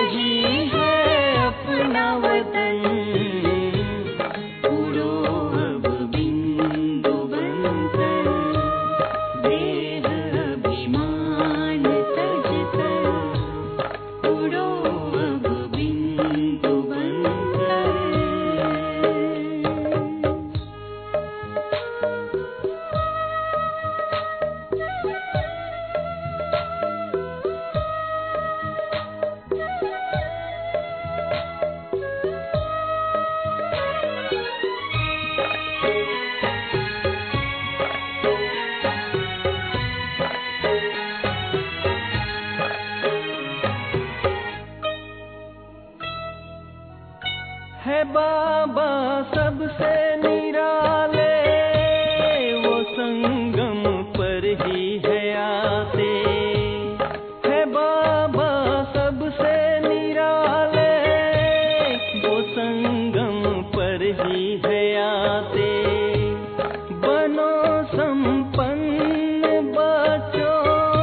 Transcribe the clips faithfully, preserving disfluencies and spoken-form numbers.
है बाबा सबसे निराले, वो संगम पर ही है आते। है बाबा सबसे निराले, वो संगम पर ही है आते। बनो संपन्न बच्चों,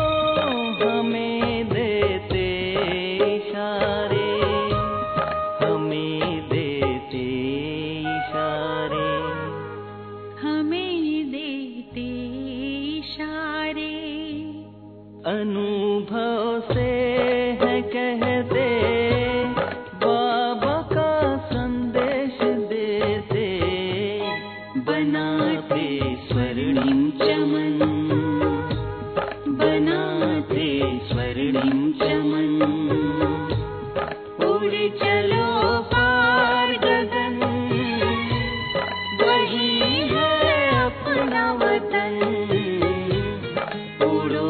हमें देते इशारे, हमें अनुभव से है कहते, बाबा का संदेश देते। बनाते स्वर्णिम चमन, बनाते स्वर्णिम चमन। उड़ चलो पार गगन, वही है अपना वतन। उड़ो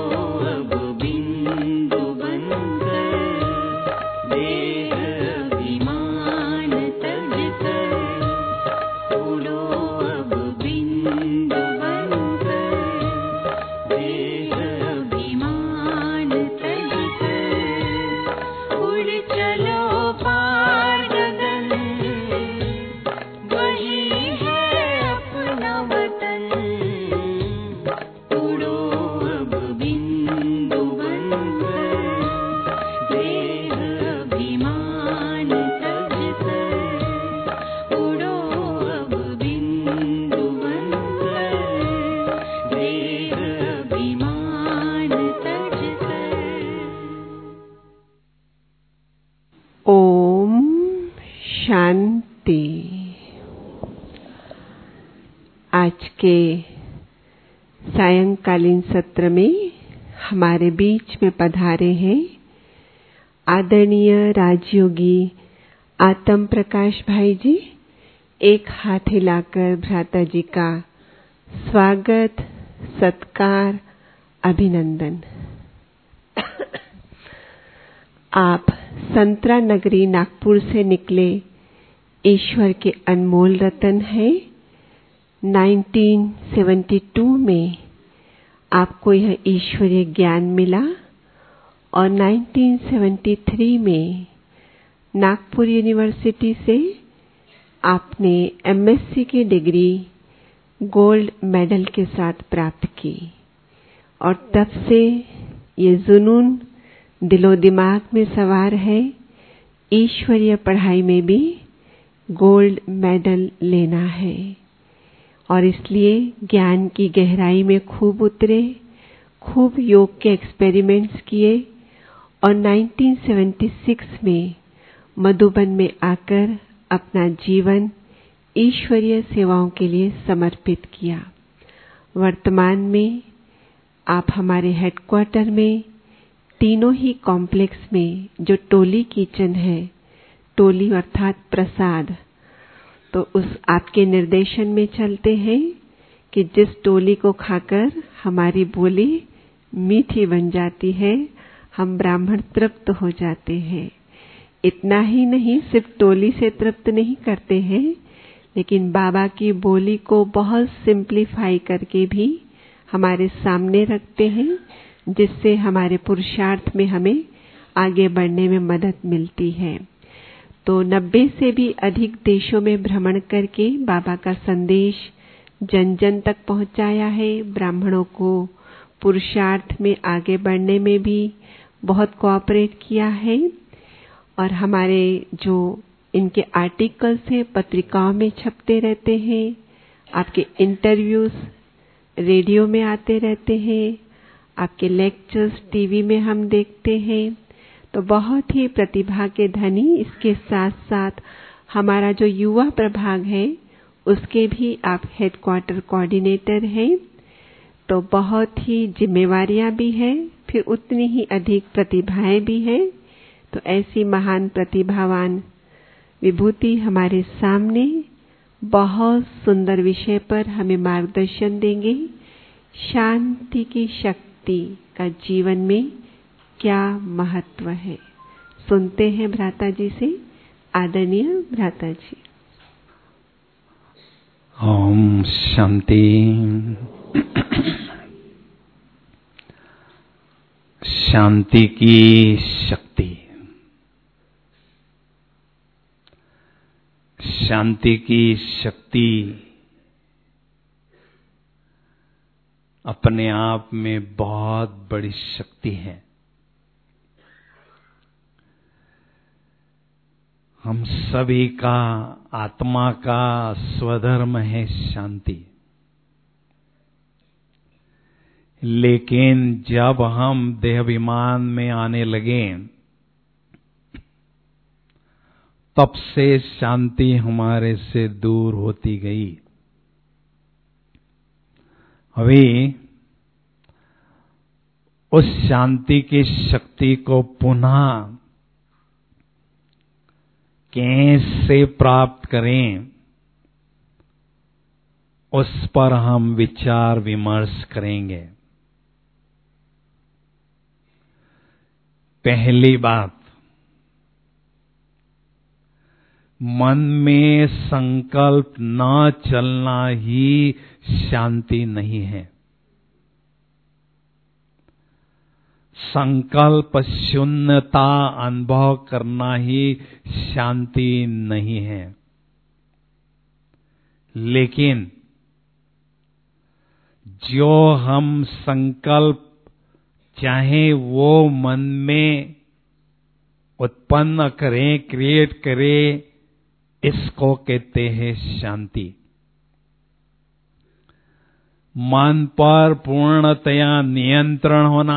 शांति। आज के सायंकालीन सत्र में हमारे बीच में पधारे हैं आदरणीय राजयोगी आत्म प्रकाश भाई जी। एक हाथ हिलाकर भ्राता जी का स्वागत, सत्कार, अभिनंदन। आप संतरा नगरी नागपुर से निकले ईश्वर के अनमोल रतन हैं। उन्नीस सौ बहत्तर में आपको यह ईश्वरीय ज्ञान मिला और उन्नीस सौ तिहत्तर में नागपुर यूनिवर्सिटी से आपने एमएससी की डिग्री गोल्ड मेडल के साथ प्राप्त की और तब से ये जुनून दिलो दिमाग में सवार है, ईश्वरीय पढ़ाई में भी गोल्ड मेडल लेना है। और इसलिए ज्ञान की गहराई में खूब उतरे, खूब योग के एक्सपेरिमेंट्स किए और उन्नीस सौ छिहत्तर में मधुबन में आकर अपना जीवन ईश्वरीय सेवाओं के लिए समर्पित किया। वर्तमान में आप हमारे हेडक्वार्टर में तीनों ही कॉम्प्लेक्स में जो टोली किचन है, टोली अर्थात प्रसाद, तो उस आपके निर्देशन में चलते हैं कि जिस टोली को खाकर हमारी बोली मीठी बन जाती है, हम ब्राह्मण तृप्त हो जाते हैं। इतना ही नहीं, सिर्फ टोली से तृप्त नहीं करते हैं, लेकिन बाबा की बोली को बहुत सिंप्लीफाई करके भी हमारे सामने रखते हैं, जिससे हमारे पुरुषार्थ में हमें आगे बढ़ने में मदद मिलती है। तो नब्बे से भी अधिक देशों में भ्रमण करके बाबा का संदेश जन जन तक पहुंचाया है। ब्राह्मणों को पुरुषार्थ में आगे बढ़ने में भी बहुत कोऑपरेट किया है और हमारे जो इनके आर्टिकल्स हैं पत्रिकाओं में छपते रहते हैं, आपके इंटरव्यूज रेडियो में आते रहते हैं, आपके लेक्चर्स टीवी में हम देखते हैं। तो बहुत ही प्रतिभा के धनी, इसके साथ साथ हमारा जो युवा प्रभाग है उसके भी आप हेडक्वार्टर कोऑर्डिनेटर हैं। तो बहुत ही जिम्मेवारियां भी हैं, फिर उतनी ही अधिक प्रतिभाएं भी हैं। तो ऐसी महान प्रतिभावान विभूति हमारे सामने बहुत सुंदर विषय पर हमें मार्गदर्शन देंगे। शांति की शक्ति का जीवन में क्या महत्व है, सुनते हैं भ्राता जी से। आदरणीय भ्राता जी। ओम शांति। शांति की शक्ति, शांति की शक्ति अपने आप में बहुत बड़ी शक्ति है। हम सभी का आत्मा का स्वधर्म है शांति। लेकिन जब हम देहाभिमान में आने लगे तब से शांति हमारे से दूर होती गई। अभी उस शांति की शक्ति को पुनः कैसे प्राप्त करें, उस पर हम विचार विमर्श करेंगे। पहली बात, मन में संकल्प न चलना ही शांति नहीं है। संकल्प शून्यता अनुभव करना ही शांति नहीं है। लेकिन जो हम संकल्प चाहे वो मन में उत्पन्न करें, क्रिएट करें, इसको कहते हैं शांति। मन पर पूर्णतया नियंत्रण होना,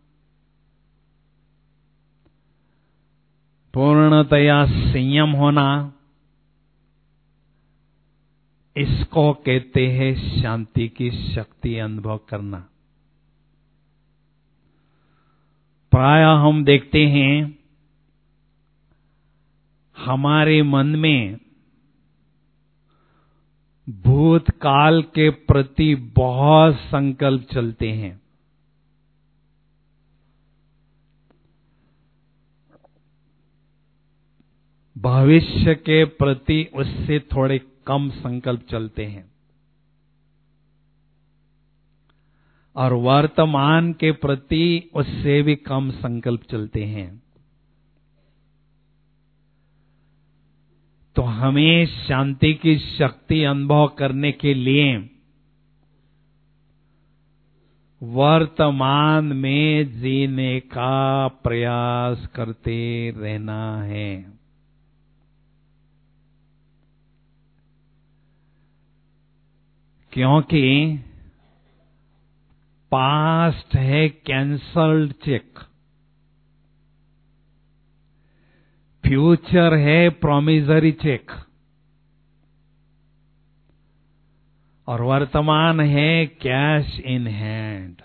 पूर्णतया संयम होना, इसको कहते हैं शांति की शक्ति अनुभव करना। प्रायः हम देखते हैं हमारे मन में भूतकाल के प्रति बहुत संकल्प चलते हैं। भविष्य के प्रति उससे थोड़े कम संकल्प चलते हैं और वर्तमान के प्रति उससे भी कम संकल्प चलते हैं। तो हमें शांति की शक्ति अनुभव करने के लिए वर्तमान में जीने का प्रयास करते रहना है। क्योंकि पास्ट है कैंसल्ड चेक, फ्यूचर है प्रोमिसरी चेक और वर्तमान है कैश इन हैंड।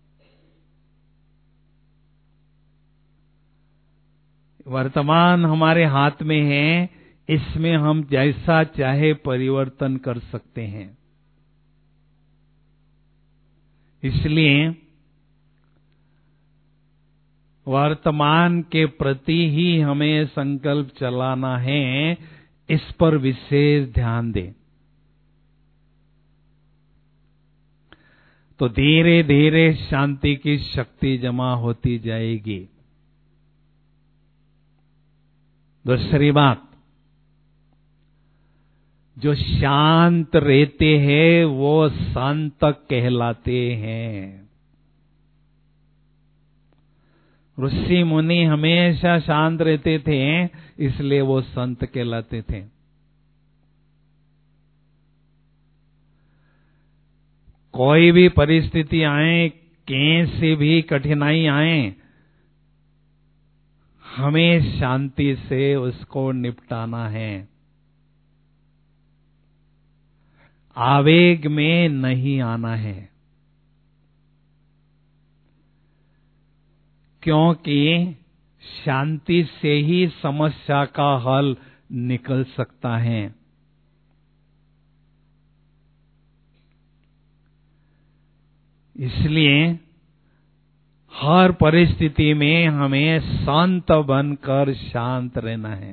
वर्तमान हमारे हाथ में है, इसमें हम जैसा चाहे परिवर्तन कर सकते हैं। इसलिए वर्तमान के प्रति ही हमें संकल्प चलाना है, इस पर विशेष ध्यान दें। तो धीरे धीरे शांति की शक्ति जमा होती जाएगी। दूसरी बात, जो शांत रहते हैं वो संत कहलाते हैं। ऋषि मुनि हमेशा शांत रहते थे, इसलिए वो संत कहलाते थे। कोई भी परिस्थिति आए, कैसी भी कठिनाई आए, हमें शांति से उसको निपटाना है, आवेग में नहीं आना है। क्योंकि शांति से ही समस्या का हल निकल सकता है। इसलिए हर परिस्थिति में हमें शांत बनकर शांत रहना है।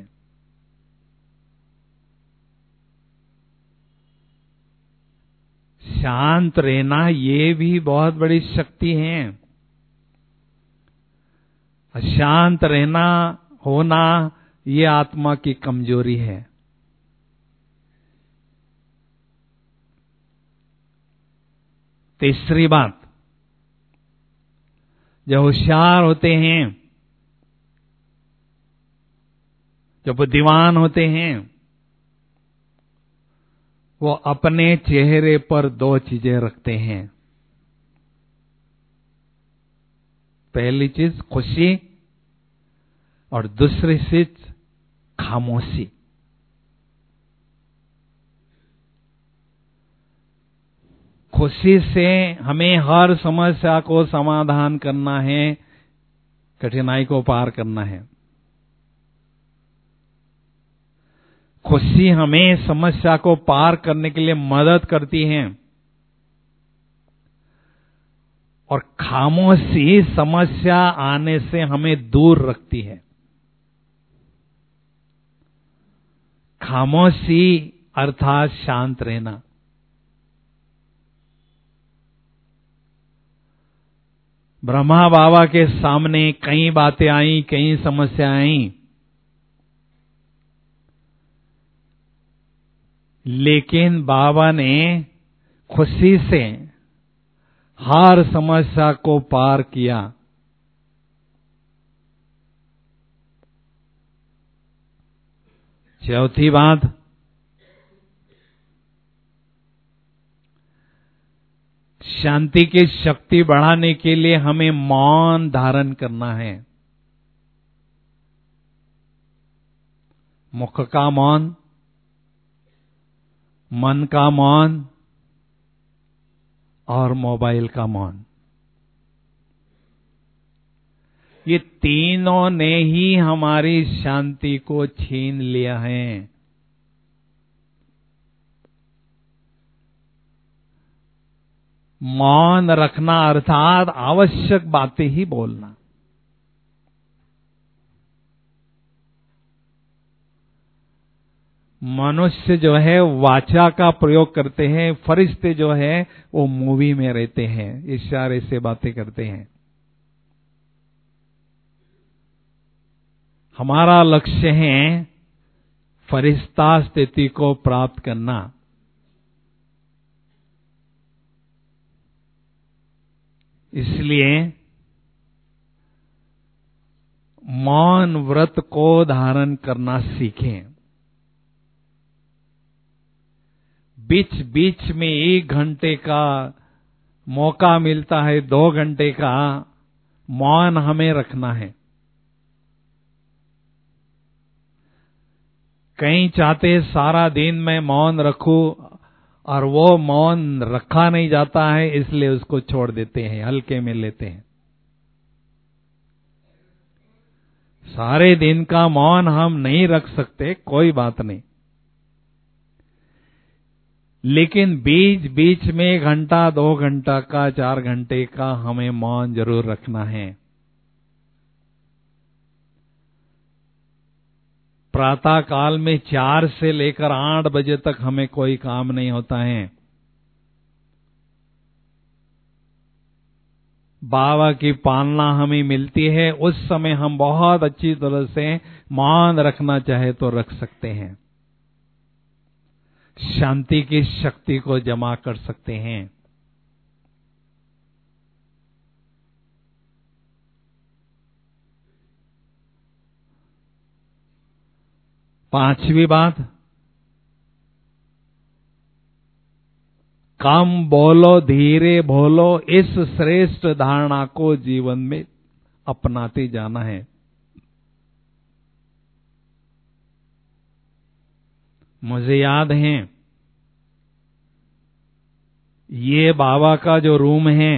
शांत रहना ये भी बहुत बड़ी शक्ति है। अशांत रहना होना ये आत्मा की कमजोरी है। तीसरी बात, जो होशियार होते हैं, जो बुद्धिमान होते हैं, वो अपने चेहरे पर दो चीजें रखते हैं। पहली चीज खुशी और दूसरी चीज खामोशी। खुशी से हमें हर समस्या को समाधान करना है, कठिनाई को पार करना है। खुशी हमें समस्या को पार करने के लिए मदद करती है और खामोशी समस्या आने से हमें दूर रखती है। खामोशी अर्थात शांत रहना। ब्रह्मा बाबा के सामने कई बातें आई, कई समस्याएं आई, लेकिन बाबा ने खुशी से हर समस्या को पार किया। चौथी बात, शांति की शक्ति बढ़ाने के लिए हमें मौन धारण करना है। मुख का मौन, मन का मौन और मोबाइल का मौन। ये तीनों ने ही हमारी शांति को छीन लिया है। मौन रखना अर्थात आवश्यक बातें ही बोलना। मनुष्य जो है वाचा का प्रयोग करते हैं, फरिश्ते जो है वो मूवी में रहते हैं, इशारे से बातें करते हैं। हमारा लक्ष्य है फरिश्ता स्थिति को प्राप्त करना। इसलिए मौन व्रत को धारण करना सीखें। बीच बीच में एक घंटे का मौका मिलता है, दो घंटे का मौन हमें रखना है। कई चाहते सारा दिन मैं मौन रखूं और वो मौन रखा नहीं जाता है, इसलिए उसको छोड़ देते हैं, हल्के में लेते हैं। सारे दिन का मौन हम नहीं रख सकते, कोई बात नहीं, लेकिन बीच बीच में घंटा, दो घंटा का, चार घंटे का हमें मौन जरूर रखना है। प्रातः काल में चार से लेकर आठ बजे तक हमें कोई काम नहीं होता है। बाबा की पालना हमें मिलती है, उस समय हम बहुत अच्छी तरह से मौन रखना चाहे तो रख सकते हैं, शांति की शक्ति को जमा कर सकते हैं। पांचवी बात, कम बोलो धीरे बोलो, इस श्रेष्ठ धारणा को जीवन में अपनाते जाना है। मुझे याद है, ये बाबा का जो रूम है,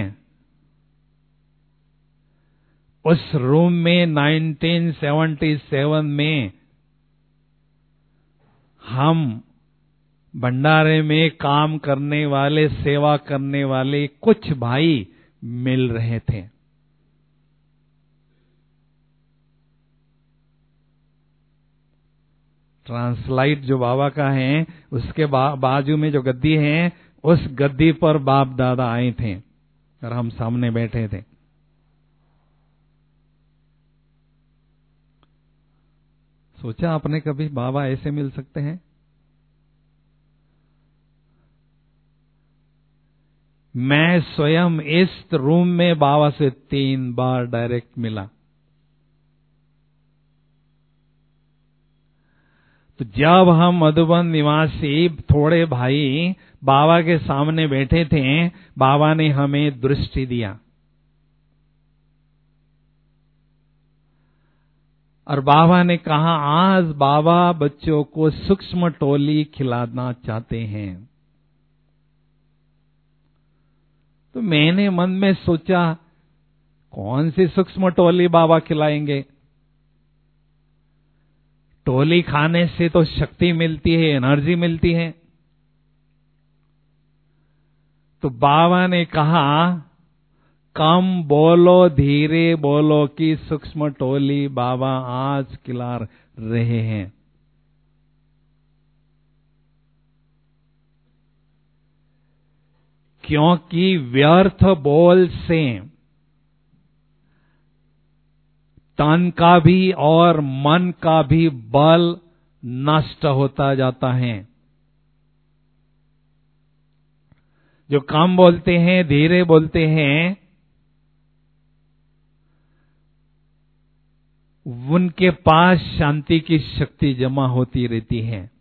उस रूम में नाइनटीन सेवेंटी सेवन में हम भंडारे में काम करने वाले, सेवा करने वाले कुछ भाई मिल रहे थे। ट्रांसलाइट जो बाबा का है, उसके बा, बाजू में जो गद्दी है, उस गद्दी पर बाप दादा आए थे और हम सामने बैठे थे। सोचा आपने कभी बाबा ऐसे मिल सकते हैं? मैं स्वयं इस रूम में बाबा से तीन बार डायरेक्ट मिला। तो जब हम मधुबन निवासी थोड़े भाई बाबा के सामने बैठे थे, बाबा ने हमें दृष्टि दिया और बाबा ने कहा, आज बाबा बच्चों को सूक्ष्म टोली खिलाना चाहते हैं। तो मैंने मन में सोचा, कौन सी सूक्ष्म टोली बाबा खिलाएंगे? टोली खाने से तो शक्ति मिलती है, एनर्जी मिलती है। तो बाबा ने कहा, कम बोलो धीरे बोलो की सूक्ष्म टोली बाबा आज खिला रहे हैं। क्योंकि व्यर्थ बोल से तन का भी और मन का भी बल नष्ट होता जाता है। जो कम बोलते हैं, धीरे बोलते हैं, उनके पास शांति की शक्ति जमा होती रहती है।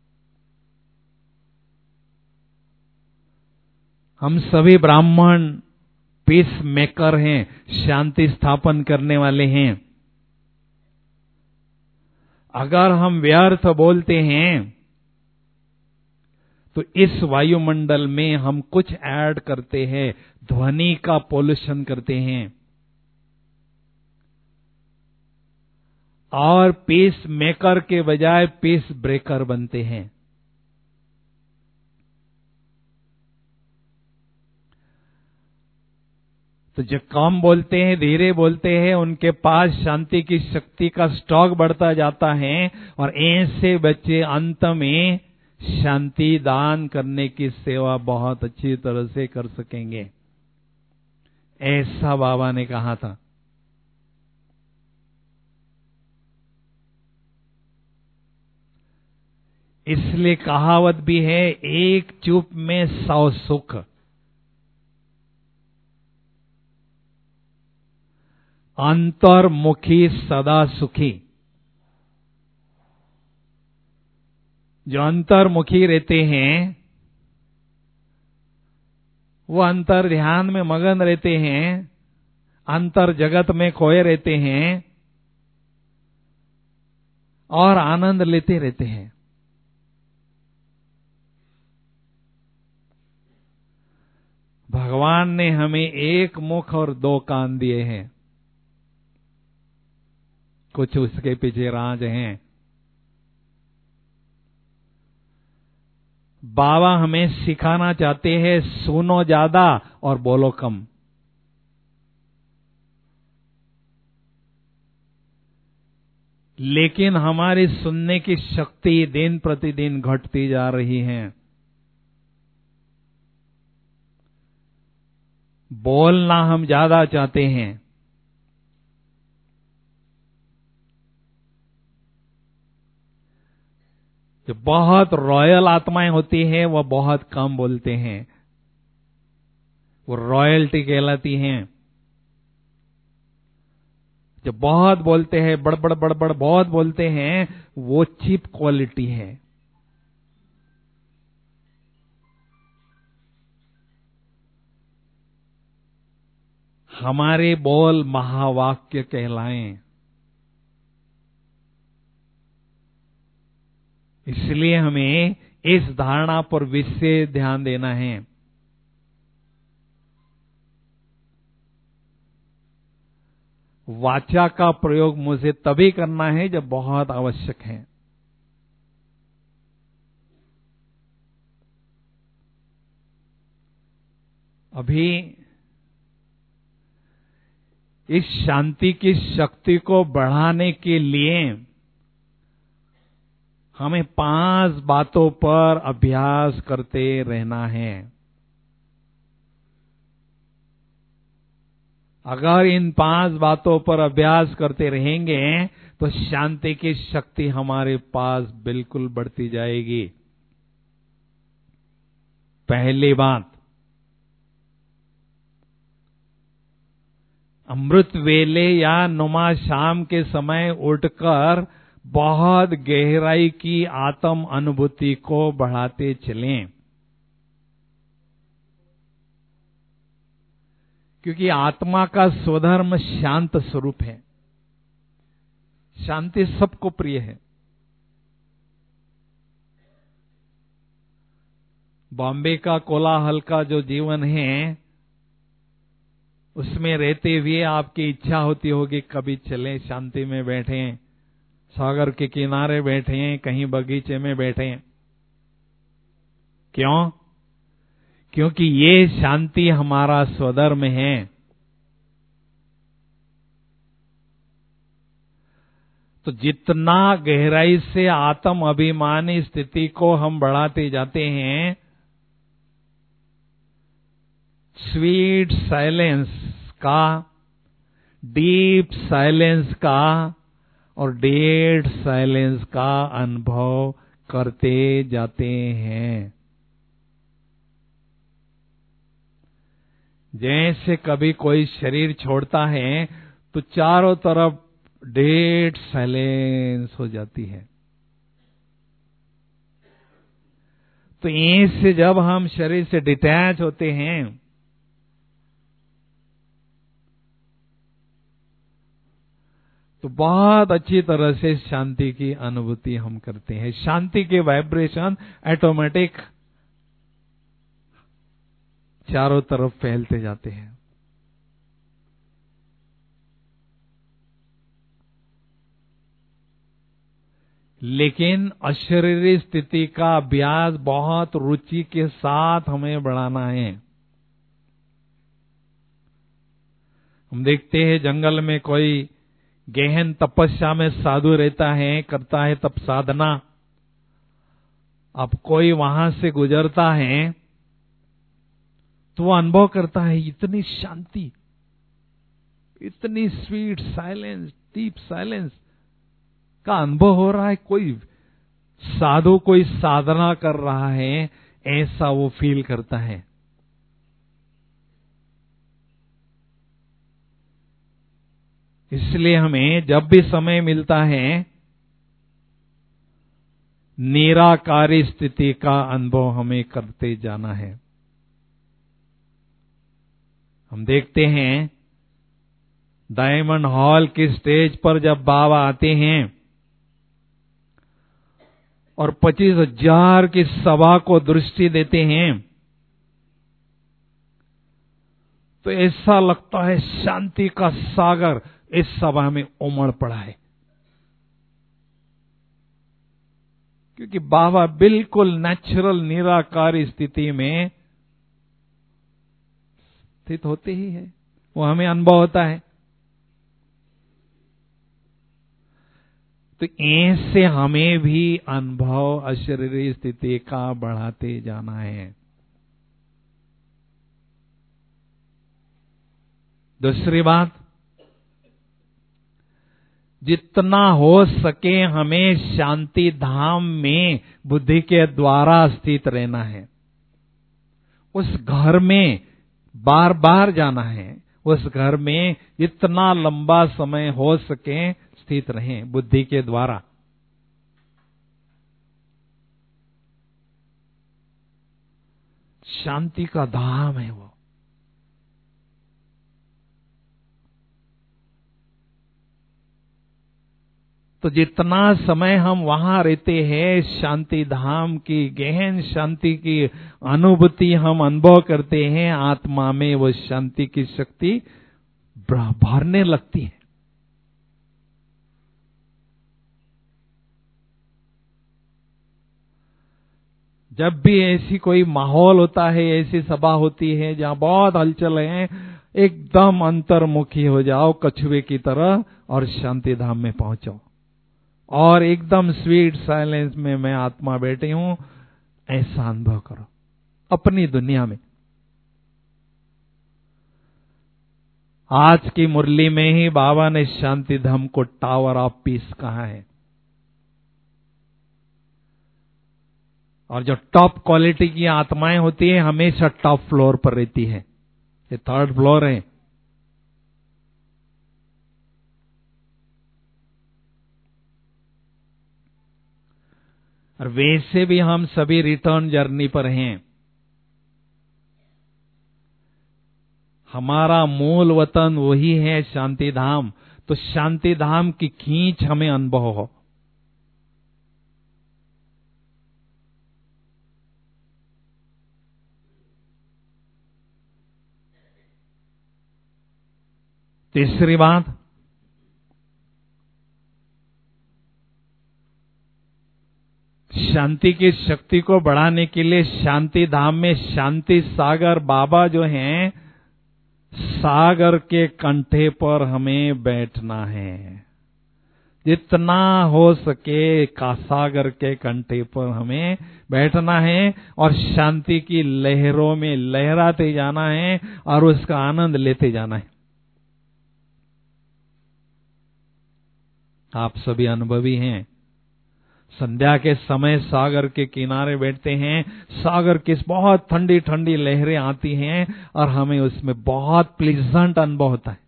हम सभी ब्राह्मण पीस मेकर हैं, शांति स्थापन करने वाले हैं। अगर हम व्यर्थ बोलते हैं तो इस वायुमंडल में हम कुछ ऐड करते हैं, ध्वनि का पोल्यूशन करते हैं और पीस मेकर के बजाय पीस ब्रेकर बनते हैं। तो जो कम बोलते हैं, धीरे बोलते हैं, उनके पास शांति की शक्ति का स्टॉक बढ़ता जाता है और ऐसे बच्चे अंत में शांति दान करने की सेवा बहुत अच्छी तरह से कर सकेंगे। ऐसा बाबा ने कहा था। इसलिए कहावत भी है, एक चुप में सौ सुख। अंतर्मुखी सदा सुखी। जो अंतर्मुखी रहते हैं, वो अंतर ध्यान में मगन रहते हैं, अंतर जगत में खोए रहते हैं और आनंद लेते रहते हैं। भगवान ने हमें एक मुख और दो कान दिए हैं, कुछ उसके पीछे राज हैं। बाबा हमें सिखाना चाहते हैं, सुनो ज्यादा और बोलो कम। लेकिन हमारी सुनने की शक्ति दिन प्रतिदिन घटती जा रही है। बोलना हम ज्यादा चाहते हैं, जो बहुत रॉयल आत्माएं होती हैं वह बहुत कम बोलते हैं, वो रॉयल्टी कहलाती हैं। जो बहुत बोलते हैं, बड़बड़ बड़बड़ बहुत बोलते हैं, वो चीप क्वालिटी है। हमारे बोल महावाक्य कहलाएं। इसलिए हमें इस धारणा पर विशेष ध्यान देना है। वाचा का प्रयोग मुझे तभी करना है जब बहुत आवश्यक है। अभी इस शांति की शक्ति को बढ़ाने के लिए हमें पांच बातों पर अभ्यास करते रहना है। अगर इन पांच बातों पर अभ्यास करते रहेंगे तो शांति की शक्ति हमारे पास बिल्कुल बढ़ती जाएगी। पहली बात, अमृत वेले या नुमा शाम के समय उठकर बहुत गहराई की आत्म अनुभूति को बढ़ाते चलें, क्योंकि आत्मा का स्वधर्म शांत स्वरूप है। शांति सबको प्रिय है। बॉम्बे का कोलाहल का जो जीवन है, उसमें रहते हुए आपकी इच्छा होती होगी कभी चलें, शांति में बैठें, सागर के किनारे बैठें, कहीं बगीचे में बैठें। क्यों? क्योंकि ये शांति हमारा स्वधर्म है। तो जितना गहराई से आत्म अभिमानी स्थिति को हम बढ़ाते जाते हैं, स्वीट साइलेंस का, डीप साइलेंस का और डेड साइलेंस का अनुभव करते जाते हैं। जैसे कभी कोई शरीर छोड़ता है तो चारों तरफ डेड साइलेंस हो जाती है। तो ऐसे जब हम शरीर से डिटैच होते हैं तो बहुत अच्छी तरह से शांति की अनुभूति हम करते हैं। शांति के वाइब्रेशन ऑटोमेटिक चारों तरफ फैलते जाते हैं। लेकिन अशरीरी स्थिति का अभ्यास बहुत रुचि के साथ हमें बढ़ाना है। हम देखते हैं जंगल में कोई गहन तपस्या में साधु रहता है, करता है तप साधना। अब कोई वहां से गुजरता है तो वो अनुभव करता है इतनी शांति, इतनी स्वीट साइलेंस, डीप साइलेंस का अनुभव हो रहा है। कोई साधु कोई साधना कर रहा है, ऐसा वो फील करता है। इसलिए हमें जब भी समय मिलता है निराकारी स्थिति का अनुभव हमें करते जाना है। हम देखते हैं डायमंड हॉल की स्टेज पर जब बाबा आते हैं और पच्चीस हजार की सभा को दृष्टि देते हैं तो ऐसा लगता है शांति का सागर इस सभा में उमड़ पड़ा है, क्योंकि बाबा बिल्कुल नेचुरल निराकारी स्थिति में स्थित होते ही है। वो हमें अनुभव होता है। तो ऐसे हमें भी अनुभव अशरीरी स्थिति का बढ़ाते जाना है। दूसरी बात, जितना हो सके हमें शांति धाम में बुद्धि के द्वारा स्थित रहना है। उस घर में बार बार जाना है, उस घर में इतना लंबा समय हो सके स्थित रहें बुद्धि के द्वारा। शांति का धाम है वो। तो जितना समय हम वहां रहते हैं, शांति धाम की गहन शांति की अनुभूति हम अनुभव करते हैं, आत्मा में वो शांति की शक्ति भरने लगती है। जब भी ऐसी कोई माहौल होता है, ऐसी सभा होती है जहां बहुत हलचल है, एकदम अंतर्मुखी हो जाओ कछुए की तरह और शांति धाम में पहुंचो और एकदम स्वीट साइलेंस में मैं आत्मा बैठी हूं, ऐसा अनुभव करो अपनी दुनिया में। आज की मुरली में ही बाबा ने शांति धाम को टावर ऑफ पीस कहा है। और जो टॉप क्वालिटी की आत्माएं होती है हमेशा टॉप फ्लोर पर रहती है। ये थर्ड फ्लोर है। और वैसे भी हम सभी रिटर्न जर्नी पर हैं। हमारा मूल वतन वही है शांति धाम। तो शांति धाम की खींच हमें अनुभव हो। तीसरी बात, शांति की शक्ति को बढ़ाने के लिए शांति धाम में शांति सागर बाबा जो हैं, सागर के कंठे पर हमें बैठना है। जितना हो सके का सागर के कंठे पर हमें बैठना है और शांति की लहरों में लहराते जाना है और उसका आनंद लेते जाना है। आप सभी अनुभवी हैं। संध्या के समय सागर के किनारे बैठते हैं, सागर की बहुत ठंडी ठंडी लहरें आती हैं और हमें उसमें बहुत प्लीजेंट अनुभव होता है।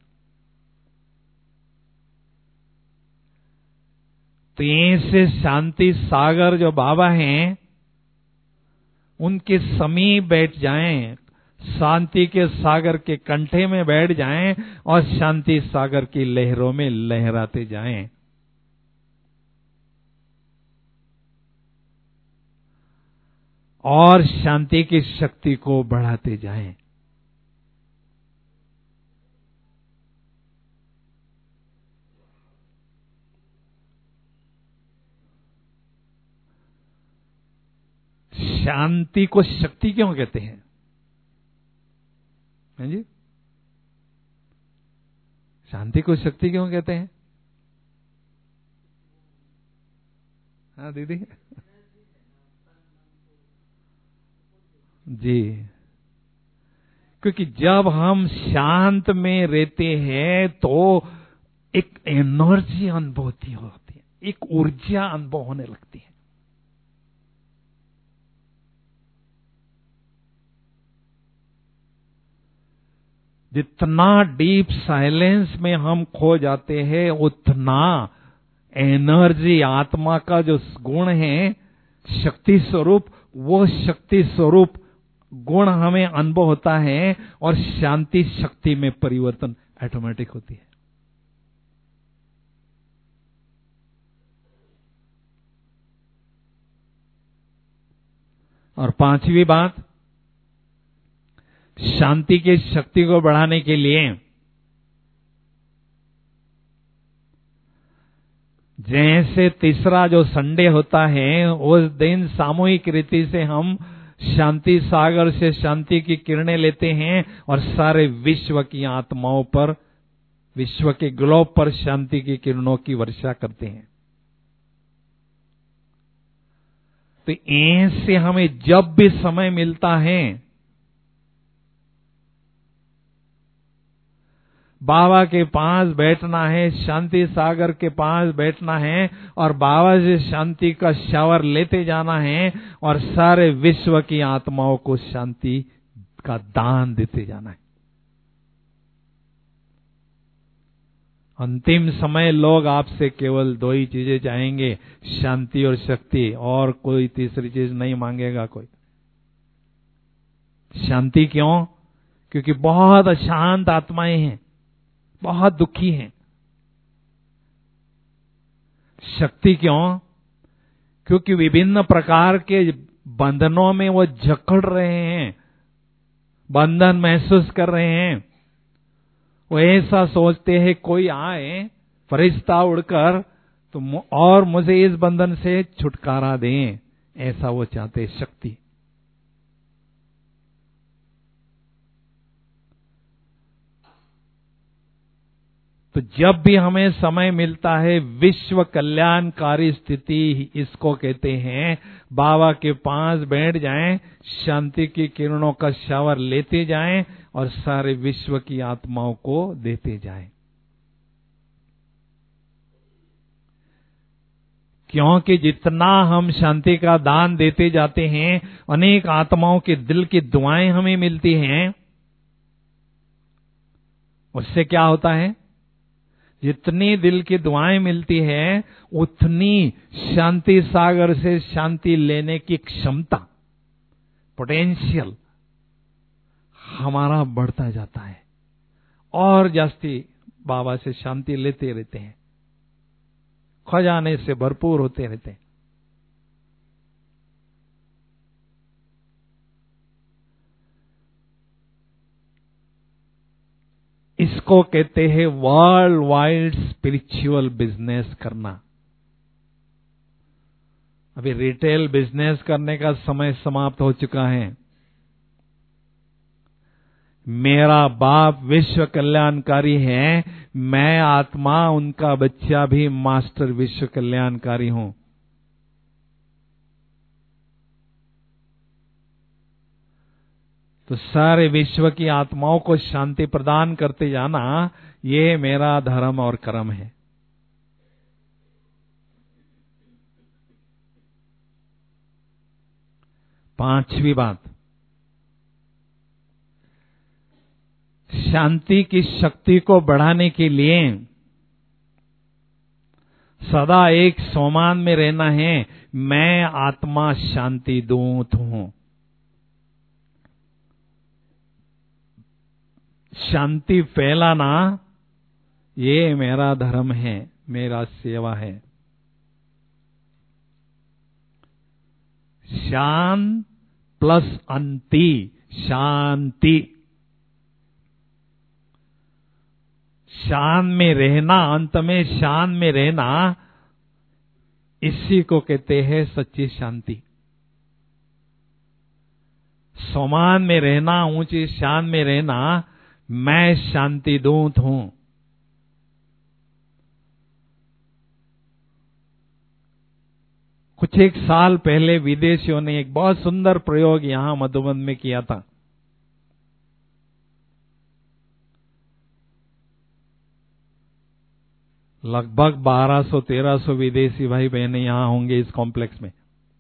तो ऐसे शांति सागर जो बाबा हैं उनके समीप बैठ जाएं, शांति के सागर के कंठे में बैठ जाएं और शांति सागर की लहरों में लहराते जाएं। और शांति की शक्ति को बढ़ाते जाएं। शांति को शक्ति क्यों कहते हैं? हैं जी? शांति को शक्ति क्यों कहते हैं? हाँ दीदी जी, क्योंकि जब हम शांत में रहते हैं तो एक एनर्जी अनुभूति होती है, एक ऊर्जा अनुभव होने लगती है। जितना डीप साइलेंस में हम खो जाते हैं उतना एनर्जी, आत्मा का जो गुण है शक्ति स्वरूप, वो शक्ति स्वरूप गुण हमें अनुभव होता है और शांति शक्ति में परिवर्तन ऑटोमेटिक होती है। और पांचवी बात, शांति की शक्ति को बढ़ाने के लिए जैसे तीसरा जो संडे होता है उस दिन सामूहिक रीति से हम शांति सागर से शांति की किरणें लेते हैं और सारे विश्व की आत्माओं पर, विश्व के ग्लोब पर शांति की किरणों की वर्षा करते हैं। तो ऐसे हमें जब भी समय मिलता है बाबा के पास बैठना है, शांति सागर के पास बैठना है और बाबा से शांति का शावर लेते जाना है और सारे विश्व की आत्माओं को शांति का दान देते जाना है। अंतिम समय लोग आपसे केवल दो ही चीजें चाहेंगे, शांति और शक्ति, और कोई तीसरी चीज नहीं मांगेगा कोई। शांति क्यों? क्योंकि बहुत अशांत आत्माएं हैं, बहुत दुखी हैं। शक्ति क्यों? क्योंकि विभिन्न प्रकार के बंधनों में वो जकड़ रहे हैं, बंधन महसूस कर रहे हैं। वो ऐसा सोचते हैं कोई आए फरिश्ता उड़कर तो और मुझे इस बंधन से छुटकारा दें, ऐसा वो चाहते शक्ति। तो जब भी हमें समय मिलता है, विश्व कल्याणकारी स्थिति इसको कहते हैं, बाबा के पास बैठ जाएं, शांति की किरणों का शावर लेते जाएं और सारे विश्व की आत्माओं को देते जाएं। क्योंकि जितना हम शांति का दान देते जाते हैं, अनेक आत्माओं के दिल की दुआएं हमें मिलती हैं। उससे क्या होता है? जितनी दिल की दुआएं मिलती है, उतनी शांति सागर से शांति लेने की क्षमता, पोटेंशियल हमारा बढ़ता जाता है और जास्ती बाबा से शांति लेते रहते हैं, खजाने से भरपूर होते रहते हैं। इसको कहते हैं वर्ल्ड वाइड स्पिरिचुअल बिजनेस करना। अभी रिटेल बिजनेस करने का समय समाप्त हो चुका है। मेरा बाप विश्व कल्याणकारी है, मैं आत्मा उनका बच्चा भी मास्टर विश्व कल्याणकारी हूं। तो सारे विश्व की आत्माओं को शांति प्रदान करते जाना, ये मेरा धर्म और कर्म है। पांचवी बात, शांति की शक्ति को बढ़ाने के लिए सदा एक सोमान में रहना है। मैं आत्मा शांति दूत हूं। शांति फैलाना ये मेरा धर्म है, मेरा सेवा है। शान प्लस अंति शांति। शान में रहना, अंत में शान में रहना, इसी को कहते हैं सच्ची शांति। सोमान में रहना, ऊंची शान में रहना, मैं शांति दूत हूं। कुछ एक साल पहले विदेशियों ने एक बहुत सुंदर प्रयोग यहां मधुबन में किया था। लगभग बारह सौ तेरह सौ विदेशी भाई बहने यहां होंगे इस कॉम्प्लेक्स में।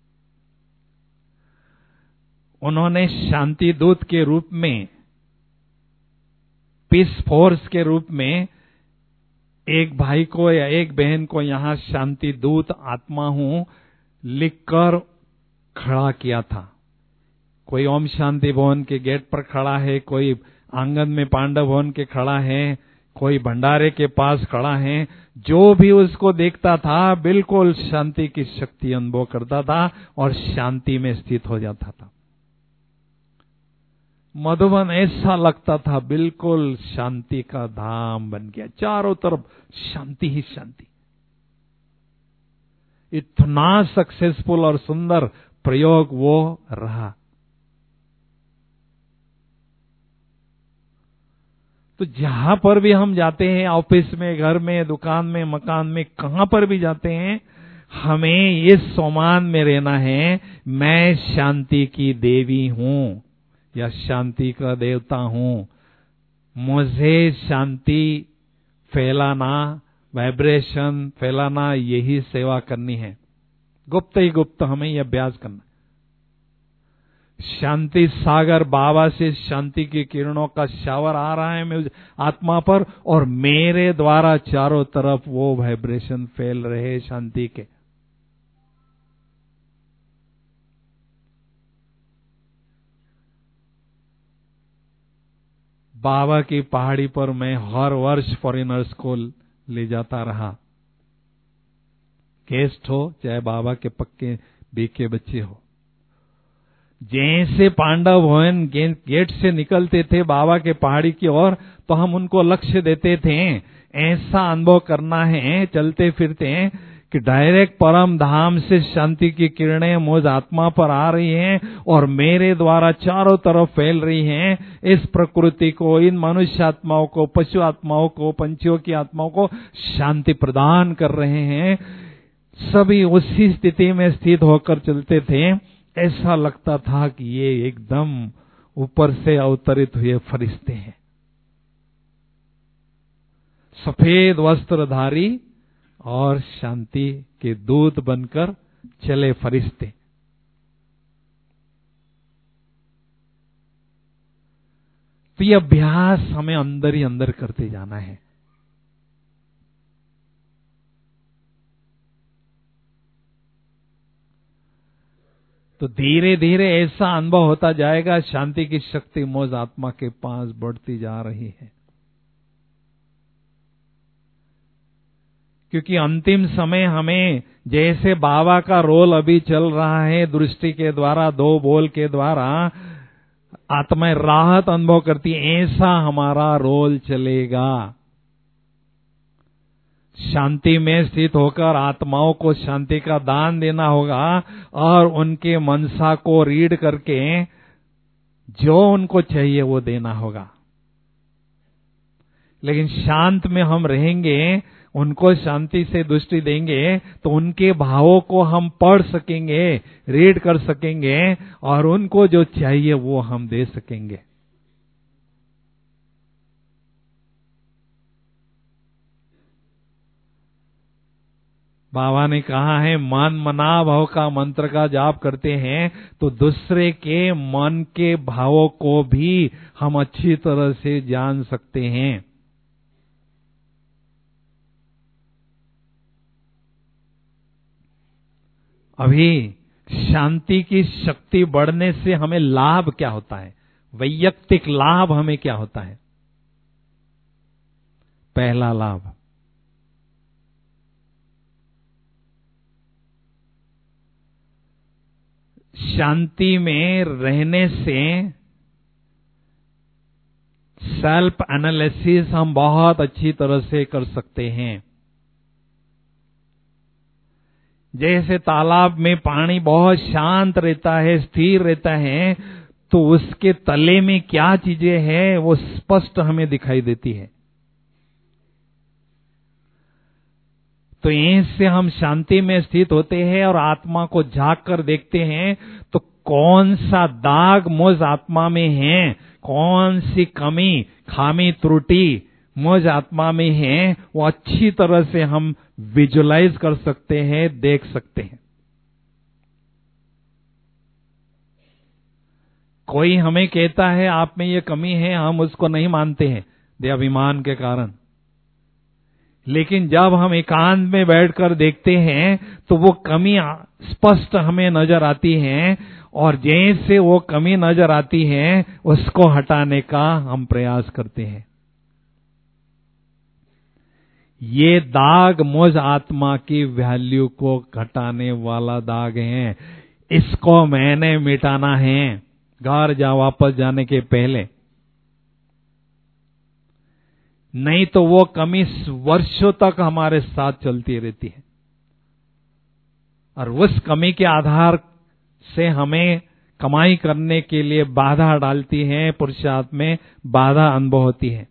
उन्होंने शांति दूत के रूप में, पीस फोर्स के रूप में एक भाई को या एक बहन को यहां शांति दूत आत्मा हूं लिखकर खड़ा किया था। कोई ओम शांति भवन के गेट पर खड़ा है, कोई आंगन में पांडव भवन के खड़ा है, कोई भंडारे के पास खड़ा है। जो भी उसको देखता था बिल्कुल शांति की शक्ति अनुभव करता था और शांति में स्थित हो जाता था। मधुबन ऐसा लगता था बिल्कुल शांति का धाम बन गया, चारों तरफ शांति ही शांति। इतना सक्सेसफुल और सुंदर प्रयोग वो रहा। तो जहां पर भी हम जाते हैं, ऑफिस में, घर में, दुकान में, मकान में, कहां पर भी जाते हैं, हमें इस सोमान में रहना है, मैं शांति की देवी हूं या शांति का देवता हूं। मुझे शांति फैलाना, वाइब्रेशन फैलाना, यही सेवा करनी है। गुप्त ही गुप्त हमें यह अभ्यास करना। शांति सागर बाबा से शांति की किरणों का शावर आ रहा है मेरी आत्मा पर, और मेरे द्वारा चारों तरफ वो वाइब्रेशन फैल रहे शांति के। बाबा की पहाड़ी पर मैं हर वर्ष फॉरेनर्स को ले जाता रहा, गेस्ट हो चाहे बाबा के पक्के बीके बच्चे हो। जैसे पांडव भवन गेट से निकलते थे बाबा के पहाड़ी की ओर, तो हम उनको लक्ष्य देते थे, ऐसा अनुभव करना है चलते फिरते कि डायरेक्ट परम धाम से शांति की किरणें मुझ आत्मा पर आ रही हैं और मेरे द्वारा चारों तरफ फैल रही हैं। इस प्रकृति को, इन मनुष्य आत्माओं को, पशु आत्माओं को, पंछियों की आत्माओं को शांति प्रदान कर रहे हैं। सभी उसी स्थिति में स्थित होकर चलते थे। ऐसा लगता था कि ये एकदम ऊपर से अवतरित हुए फरिश्ते हैं, सफेद वस्त्रधारी और शांति के दूत बनकर चले फरिश्ते। तो ये अभ्यास हमें अंदर ही अंदर करते जाना है। तो धीरे धीरे ऐसा अनुभव होता जाएगा, शांति की शक्ति मुझ आत्मा के पास बढ़ती जा रही है। क्योंकि अंतिम समय हमें जैसे बाबा का रोल अभी चल रहा है, दृष्टि के द्वारा, दो बोल के द्वारा आत्माएं राहत अनुभव करती है, ऐसा हमारा रोल चलेगा। शांति में स्थित होकर आत्माओं को शांति का दान देना होगा और उनके मनसा को रीड करके जो उनको चाहिए वो देना होगा। लेकिन शांत में हम रहेंगे, उनको शांति से दृष्टि देंगे, तो उनके भावों को हम पढ़ सकेंगे, रीड कर सकेंगे और उनको जो चाहिए वो हम दे सकेंगे। बाबा ने कहा है, मन मना भाव का मंत्र का जाप करते हैं तो दूसरे के मन के भावों को भी हम अच्छी तरह से जान सकते हैं। अभी शांति की शक्ति बढ़ने से हमें लाभ क्या होता है, वैयक्तिक लाभ हमें क्या होता है? पहला लाभ, शांति में रहने से सेल्फ एनालिसिस हम बहुत अच्छी तरह से कर सकते हैं। जैसे तालाब में पानी बहुत शांत रहता है, स्थिर रहता है, तो उसके तले में क्या चीजें हैं वो स्पष्ट हमें दिखाई देती है। तो इससे हम शांति में स्थित होते हैं और आत्मा को झांक कर देखते हैं, तो कौन सा दाग मुझ आत्मा में है, कौन सी कमी, खामी, त्रुटि मुझ आत्मा में है, वो अच्छी तरह से हम विजुलाइज कर सकते हैं, देख सकते हैं। कोई हमें कहता है आप में ये कमी है, हम उसको नहीं मानते हैं देहाभिमान के कारण। लेकिन जब हम एकांत में बैठकर देखते हैं तो वो कमी स्पष्ट हमें नजर आती है, और जैसे वो कमी नजर आती है उसको हटाने का हम प्रयास करते हैं। ये दाग मुझ आत्मा की वैल्यू को घटाने वाला दाग है, इसको मैंने मिटाना है घर जा वापस जाने के पहले। नहीं तो वो कमी वर्षों तक हमारे साथ चलती रहती है और उस कमी के आधार से हमें कमाई करने के लिए बाधा डालती है, पुरुषार्थ में बाधा अनुभव होती है।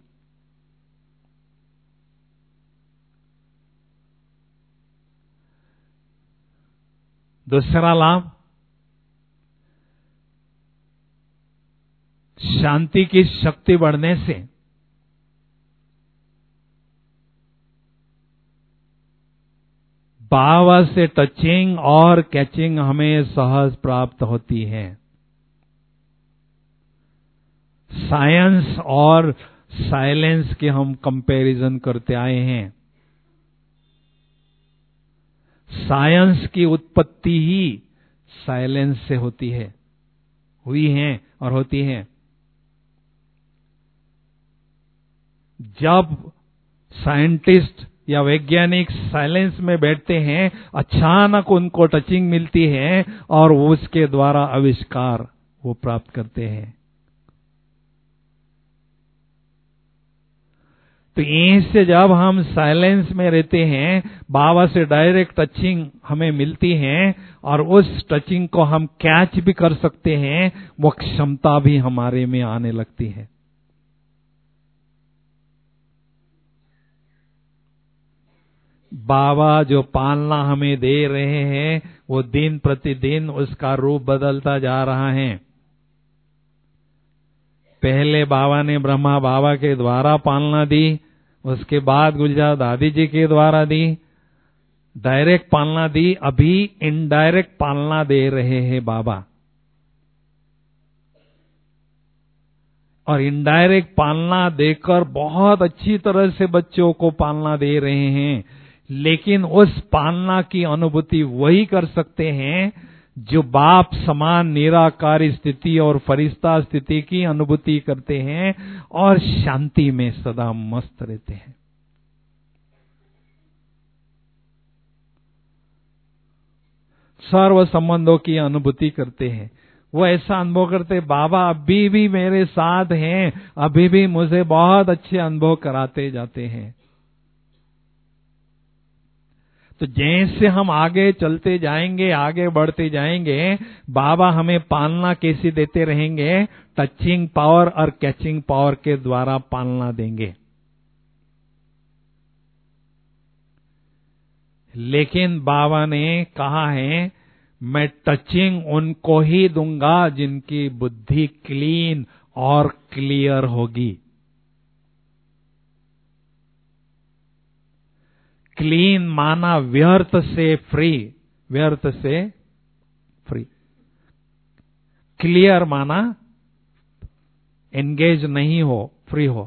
दूसरा लाभ, शांति की शक्ति बढ़ने से बाबा से टचिंग और कैचिंग हमें सहज प्राप्त होती है। साइंस और साइलेंस के हम कंपैरिजन करते आए हैं। साइंस की उत्पत्ति ही साइलेंस से होती है, हुई है और होती है। जब साइंटिस्ट या वैज्ञानिक साइलेंस में बैठते हैं, अचानक उनको टचिंग मिलती है और उसके द्वारा आविष्कार वो प्राप्त करते हैं। तो यहीं से जब हम साइलेंस में रहते हैं, बाबा से डायरेक्ट टचिंग हमें मिलती है और उस टचिंग को हम कैच भी कर सकते हैं, वो क्षमता भी हमारे में आने लगती है। बाबा जो पालना हमें दे रहे हैं, वो दिन प्रतिदिन उसका रूप बदलता जा रहा है। पहले बाबा ने ब्रह्मा बाबा के द्वारा पालना दी, उसके बाद गुलजार दादी जी के द्वारा दी, डायरेक्ट पालना दी, अभी इनडायरेक्ट पालना दे रहे हैं बाबा। और इनडायरेक्ट पालना देकर बहुत अच्छी तरह से बच्चों को पालना दे रहे हैं, लेकिन उस पालना की अनुभूति वही कर सकते हैं जो बाप समान निराकारी स्थिति और फरिश्ता स्थिति की अनुभूति करते हैं और शांति में सदा मस्त रहते हैं। सर्व संबंधों की अनुभूति करते हैं। वो ऐसा अनुभव करते, बाबा अभी भी मेरे साथ हैं, अभी भी मुझे बहुत अच्छे अनुभव कराते जाते हैं। तो जैसे हम आगे चलते जाएंगे, आगे बढ़ते जाएंगे, बाबा हमें पालना कैसी देते रहेंगे? टचिंग पावर और कैचिंग पावर के द्वारा पालना देंगे। लेकिन बाबा ने कहा है, मैं टचिंग उनको ही दूंगा जिनकी बुद्धि क्लीन और क्लियर होगी। क्लीन माना व्यर्थ से फ्री, व्यर्थ से फ्री। क्लियर माना एंगेज नहीं हो, फ्री हो।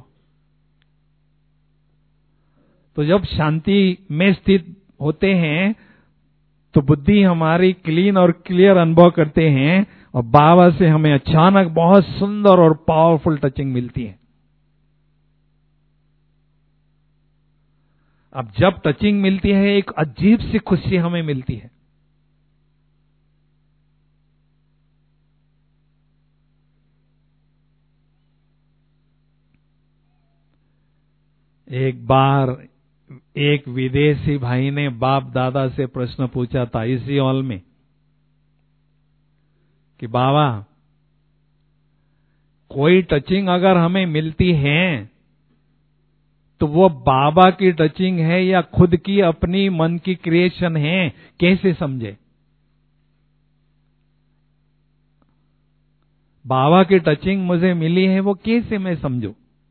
तो जब शांति में स्थित होते हैं तो बुद्धि हमारी क्लीन और क्लियर अनुभव करते हैं और बाबा से हमें अचानक बहुत सुंदर और पावरफुल टचिंग मिलती है। अब जब टचिंग मिलती है, एक अजीब सी खुशी हमें मिलती है। एक बार एक विदेशी भाई ने बाप दादा से प्रश्न पूछा था इसी हॉल में कि बाबा, कोई टचिंग अगर हमें मिलती है तो वो बाबा की टचिंग है या खुद की अपनी मन की क्रिएशन है, कैसे समझे? बाबा की टचिंग मुझे मिली है, वो कैसे मैं समझूं?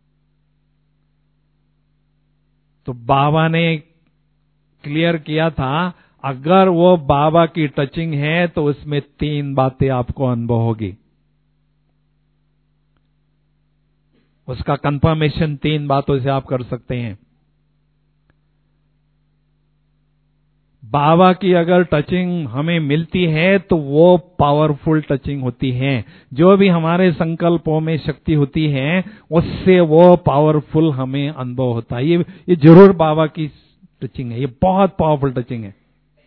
तो बाबा ने क्लियर किया था, अगर वो बाबा की टचिंग है तो उसमें तीन बातें आपको अनुभव होगी। उसका कंफर्मेशन तीन बातों से आप कर सकते हैं। बाबा की अगर टचिंग हमें मिलती है तो वो पावरफुल टचिंग होती है। जो भी हमारे संकल्पों में शक्ति होती है उससे वो पावरफुल हमें अनुभव होता है। ये ये जरूर बाबा की टचिंग है, ये बहुत पावरफुल टचिंग है।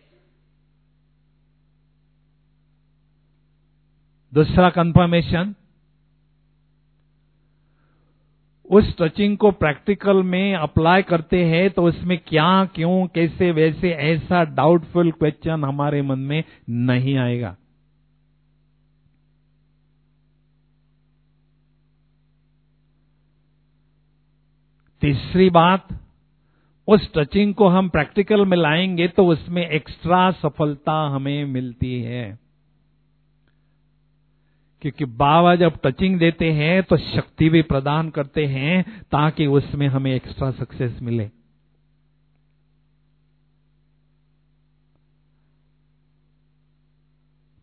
दूसरा कंफर्मेशन, उस टचिंग को प्रैक्टिकल में अप्लाई करते हैं तो उसमें क्या, क्यों, कैसे, वैसे ऐसा डाउटफुल क्वेश्चन हमारे मन में नहीं आएगा। तीसरी बात, उस टचिंग को हम प्रैक्टिकल में लाएंगे तो उसमें एक्स्ट्रा सफलता हमें मिलती है, क्योंकि बाबा जब टचिंग देते हैं तो शक्ति भी प्रदान करते हैं ताकि उसमें हमें एक्स्ट्रा सक्सेस मिले।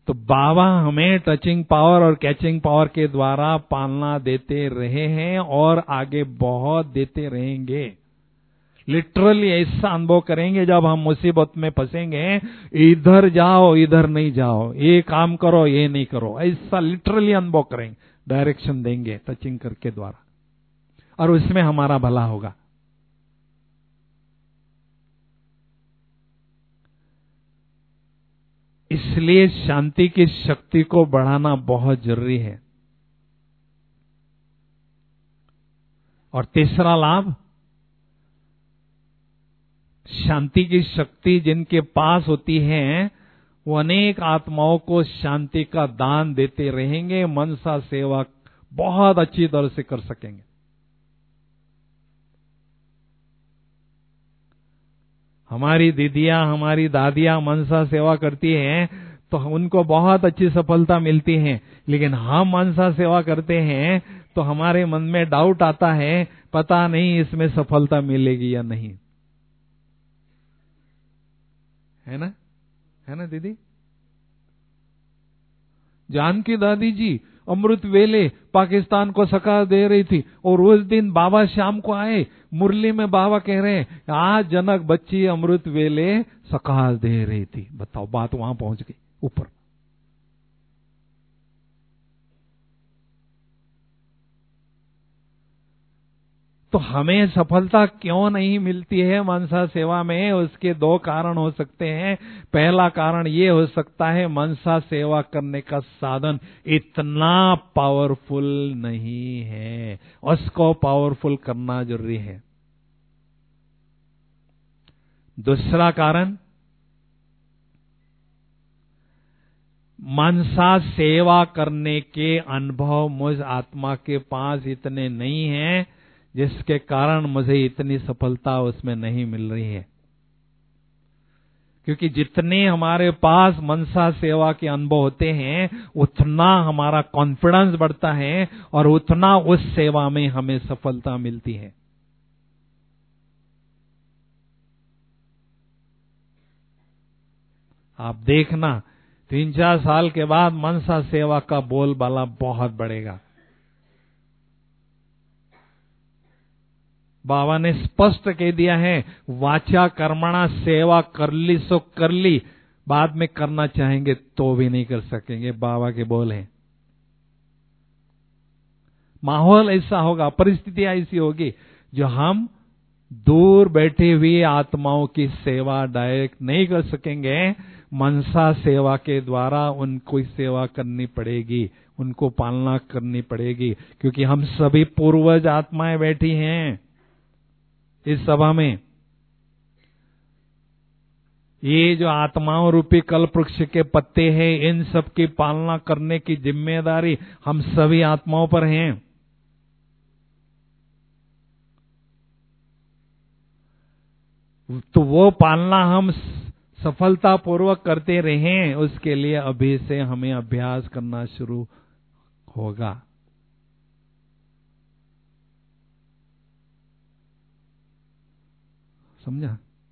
तो बाबा हमें टचिंग पावर और कैचिंग पावर के द्वारा पालना देते रहे हैं और आगे बहुत देते रहेंगे। लिटरली ऐसा अनुभव करेंगे जब हम मुसीबत में फंसेंगे, इधर जाओ इधर नहीं जाओ, ये काम करो ये नहीं करो, ऐसा लिटरली अनुभव करेंगे, डायरेक्शन देंगे टचिंग करके द्वारा, और उसमें हमारा भला होगा। इसलिए शांति की शक्ति को बढ़ाना बहुत जरूरी है। और तीसरा लाभ, शांति की शक्ति जिनके पास होती है वो अनेक आत्माओं को शांति का दान देते रहेंगे, मनसा सेवा बहुत अच्छी तरह से कर सकेंगे। हमारी दीदियां, हमारी दादियां मनसा सेवा करती हैं तो उनको बहुत अच्छी सफलता मिलती है, लेकिन हम मनसा सेवा करते हैं तो हमारे मन में डाउट आता है, पता नहीं इसमें सफलता मिलेगी या नहीं। है ना, है ना दीदी? जानकी दादी जी अमृत वेले पाकिस्तान को सका दे रही थी, और उस दिन बाबा शाम को आए, मुरली में बाबा कह रहे हैं आज जनक बच्ची अमृत वेले सका दे रही थी। बताओ, बात वहां पहुंच गई ऊपर। तो हमें सफलता क्यों नहीं मिलती है मनसा सेवा में? उसके दो कारण हो सकते हैं। पहला कारण ये हो सकता है, मनसा सेवा करने का साधन इतना पावरफुल नहीं है, उसको पावरफुल करना जरूरी है। दूसरा कारण, मनसा सेवा करने के अनुभव मुझ आत्मा के पास इतने नहीं हैं, जिसके कारण मुझे इतनी सफलता उसमें नहीं मिल रही है। क्योंकि जितने हमारे पास मनसा सेवा के अनुभव होते हैं, उतना हमारा कॉन्फिडेंस बढ़ता है और उतना उस सेवा में हमें सफलता मिलती है। आप देखना, तीन चार साल के बाद मनसा सेवा का बोलबाला बहुत बढ़ेगा। बाबा ने स्पष्ट कह दिया है, वाचा कर्मणा सेवा कर ली सो कर ली, बाद में करना चाहेंगे तो भी नहीं कर सकेंगे। बाबा के बोल हैं। माहौल ऐसा होगा, परिस्थितियां ऐसी होगी जो हम दूर बैठे हुए आत्माओं की सेवा डायरेक्ट नहीं कर सकेंगे। मनसा सेवा के द्वारा उनको सेवा करनी पड़ेगी, उनको पालना करनी पड़ेगी, क्योंकि हम सभी पूर्वज आत्माएं बैठी हैं इस सभा में। ये जो आत्माओं रूपी कल्प वृक्ष के पत्ते हैं, इन सब की पालना करने की जिम्मेदारी हम सभी आत्माओं पर है। तो वो पालना हम सफलता पूर्वक करते रहें, उसके लिए अभी से हमें अभ्यास करना शुरू होगा। समझा?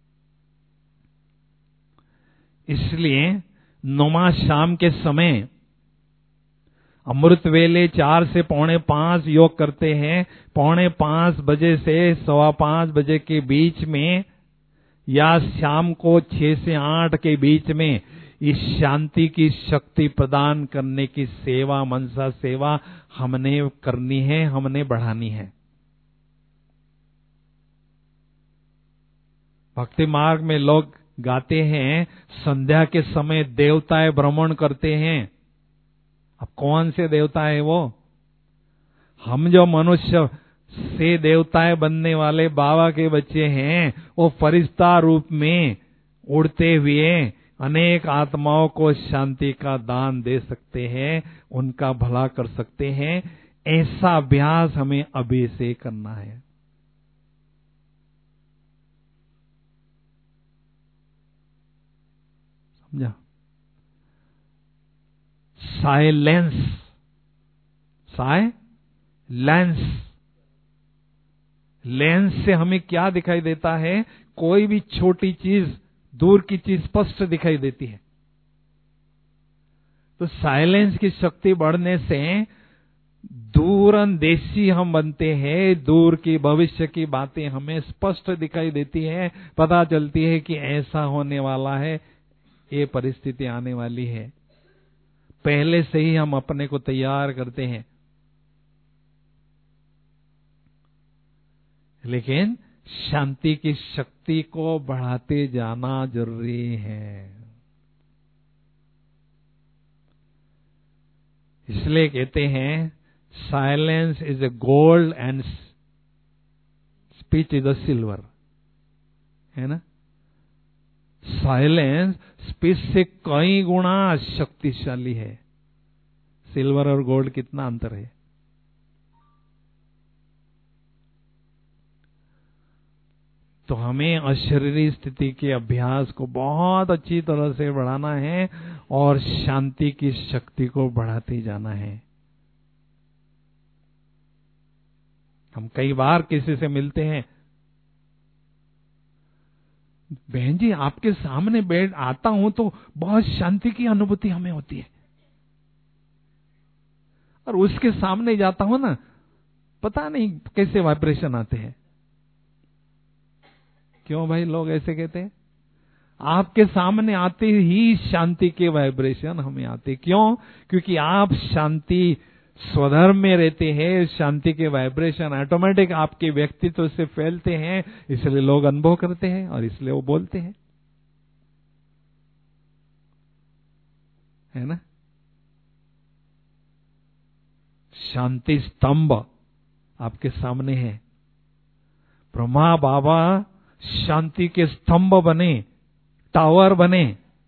इसलिए नुमा शाम के समय अमृत वेले चार से पौने पांच योग करते हैं। पौने पांच बजे से सवा पांच बजे के बीच में या शाम को छह से आठ के बीच में इस शांति की शक्ति प्रदान करने की सेवा, मनसा सेवा हमने करनी है, हमने बढ़ानी है। भक्ति मार्ग में लोग गाते हैं, संध्या के समय देवताएं भ्रमण करते हैं। अब कौन से देवता है वो? हम जो मनुष्य से देवताएं बनने वाले बाबा के बच्चे हैं, वो फरिश्ता रूप में उड़ते हुए अनेक आत्माओं को शांति का दान दे सकते हैं, उनका भला कर सकते हैं। ऐसा अभ्यास हमें अभी से करना है। समझा? साइलेंस, साइलेंस, लेंस से हमें क्या दिखाई देता है? कोई भी छोटी चीज, दूर की चीज स्पष्ट दिखाई देती है। तो साइलेंस की शक्ति बढ़ने से दूरंदेशी हम बनते हैं, दूर की भविष्य की बातें हमें स्पष्ट दिखाई देती है, पता चलती है कि ऐसा होने वाला है, ये परिस्थिति आने वाली है। पहले से ही हम अपने को तैयार करते हैं। लेकिन शांति की शक्ति को बढ़ाते जाना जरूरी है। इसलिए कहते हैं silence is a gold and speech is a silver, है ना। साइलेंस स्पीच से कई गुना शक्तिशाली है। सिल्वर और गोल्ड कितना अंतर है। तो हमें अशरीरी स्थिति के अभ्यास को बहुत अच्छी तरह से बढ़ाना है और शांति की शक्ति को बढ़ाते जाना है। हम कई बार किसी से मिलते हैं, बहन जी आपके सामने बैठ आता हूं तो बहुत शांति की अनुभूति हमें होती है, और उसके सामने जाता हूं ना, पता नहीं कैसे वाइब्रेशन आते हैं। क्यों भाई लोग ऐसे कहते हैं? आपके सामने आते ही शांति के वाइब्रेशन हमें आते। क्यों? क्योंकि आप शांति स्वधर्म में रहते हैं, शांति के वाइब्रेशन ऑटोमेटिक आपके व्यक्तित्व से फैलते हैं, इसलिए लोग अनुभव करते हैं और इसलिए वो बोलते हैं, है ना। शांति स्तंभ आपके सामने है। ब्रह्मा बाबा शांति के स्तंभ बने, टावर बने,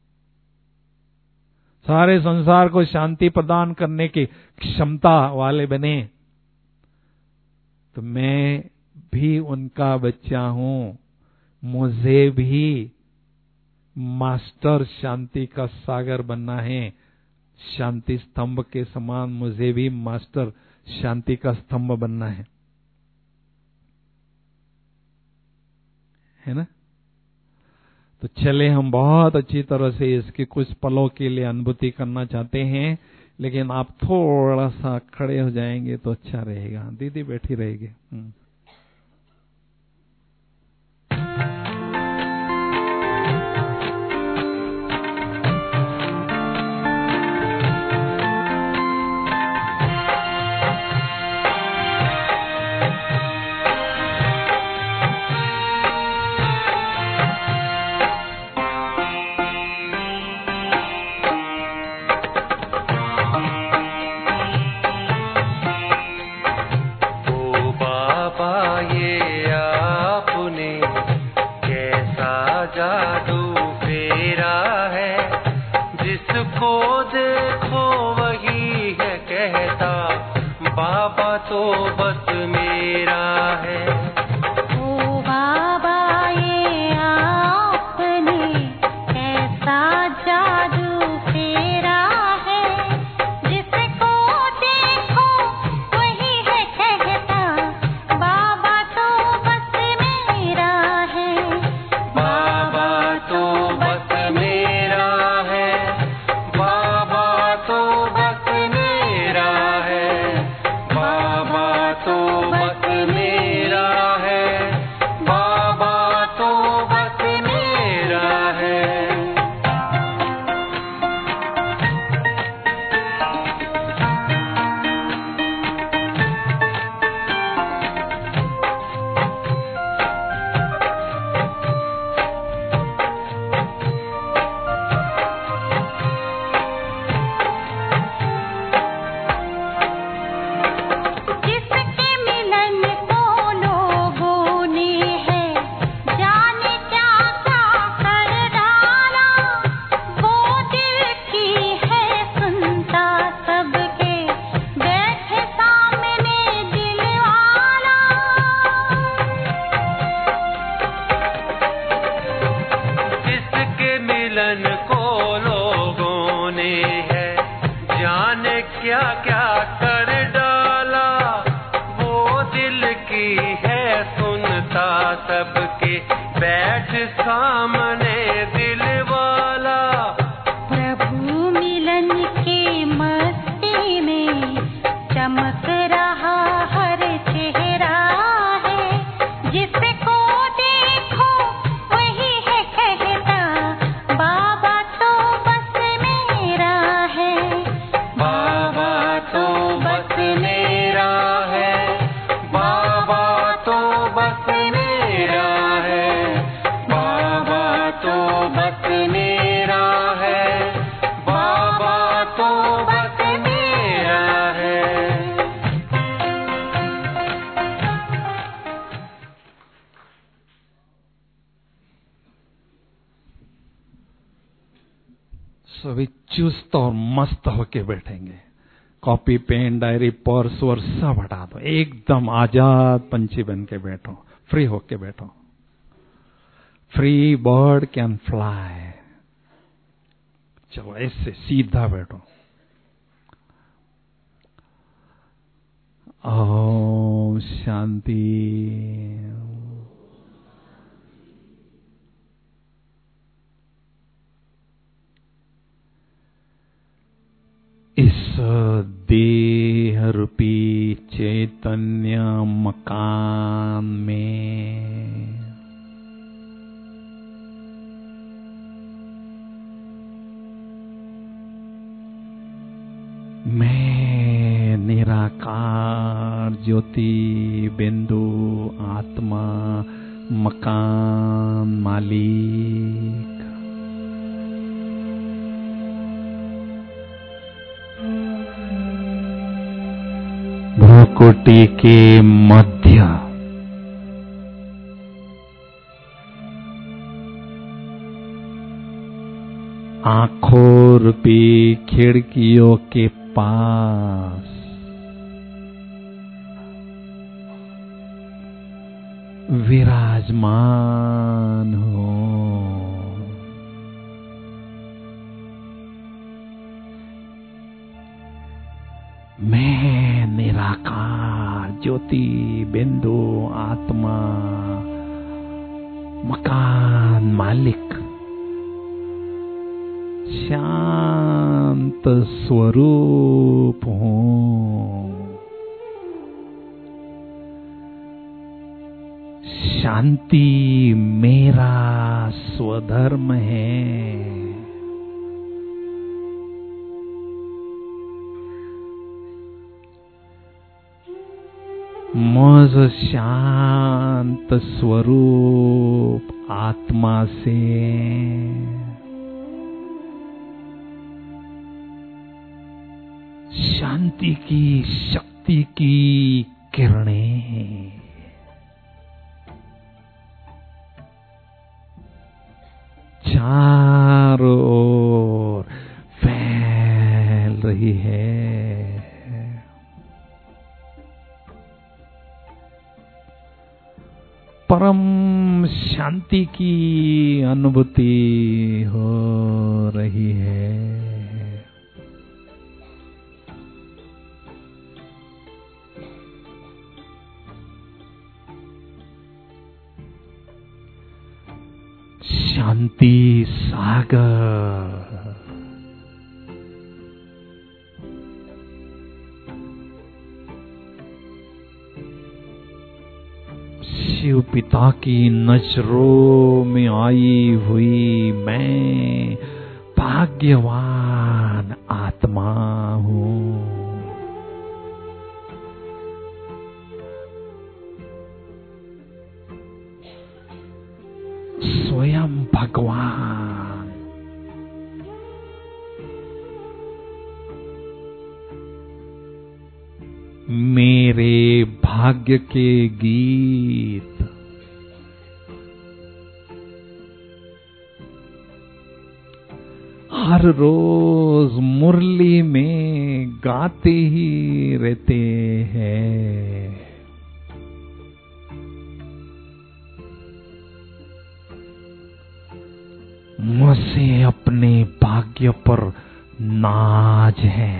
सारे संसार को शांति प्रदान करने की क्षमता वाले बने। तो मैं भी उनका बच्चा हूं, मुझे भी मास्टर शांति का सागर बनना है। शांति स्तंभ के समान मुझे भी मास्टर शांति का स्तंभ बनना है, है ना। तो चले हम बहुत अच्छी तरह से इसके कुछ पलों के लिए अनुभूति करना चाहते हैं, लेकिन आप थोड़ा सा खड़े हो जाएंगे तो अच्छा रहेगा। दीदी बैठी रहेगी। सामने दिल वाला, प्रभु मिलन के चमक रहा हर चेहरा है, जिसको देखो वही है कहता बाबा तो बस मेरा है। बाबा तो बस मेरा है, बाबा तो बस मेरा है, बाबा तो बस मेरा है, बाबा तो बस मेरा है। सभी चुस्त और मस्त होके बैठेंगे। कॉपी पेन डायरी पर्स और सब हटा दो, एकदम आजाद पंछी बन के बैठो, फ्री होके बैठो। Free bird can fly. चलो ऐसे सीधा बैठो। ओम शांति। इस देह रूपी चैतन्य मकान में मैं निराकार ज्योति बिंदु आत्मा मकान मालिक भ्रूकुटी के मध्य आंखों रूपी खिड़कियों के पास विराजमान हो। मैं निराकार ज्योति बिंदु आत्मा मकान मालिक शांत स्वरूप हूँ। शांति मेरा स्वधर्म है। मुझ शांत स्वरूप आत्मा से शांति की शक्ति की किरणें चारों ओर फैल रही है। परम शांति की अनुभूति हो रही है। शांति सागर शिव पिता की नजरों में आई हुई मैं भाग्यवान आत्मा हूँ। स्वयं भगवान मेरे भाग्य के गीत हर रोज मुरली में गाते ही रहते हैं। मुझसे अपने भाग्य पर नाज है।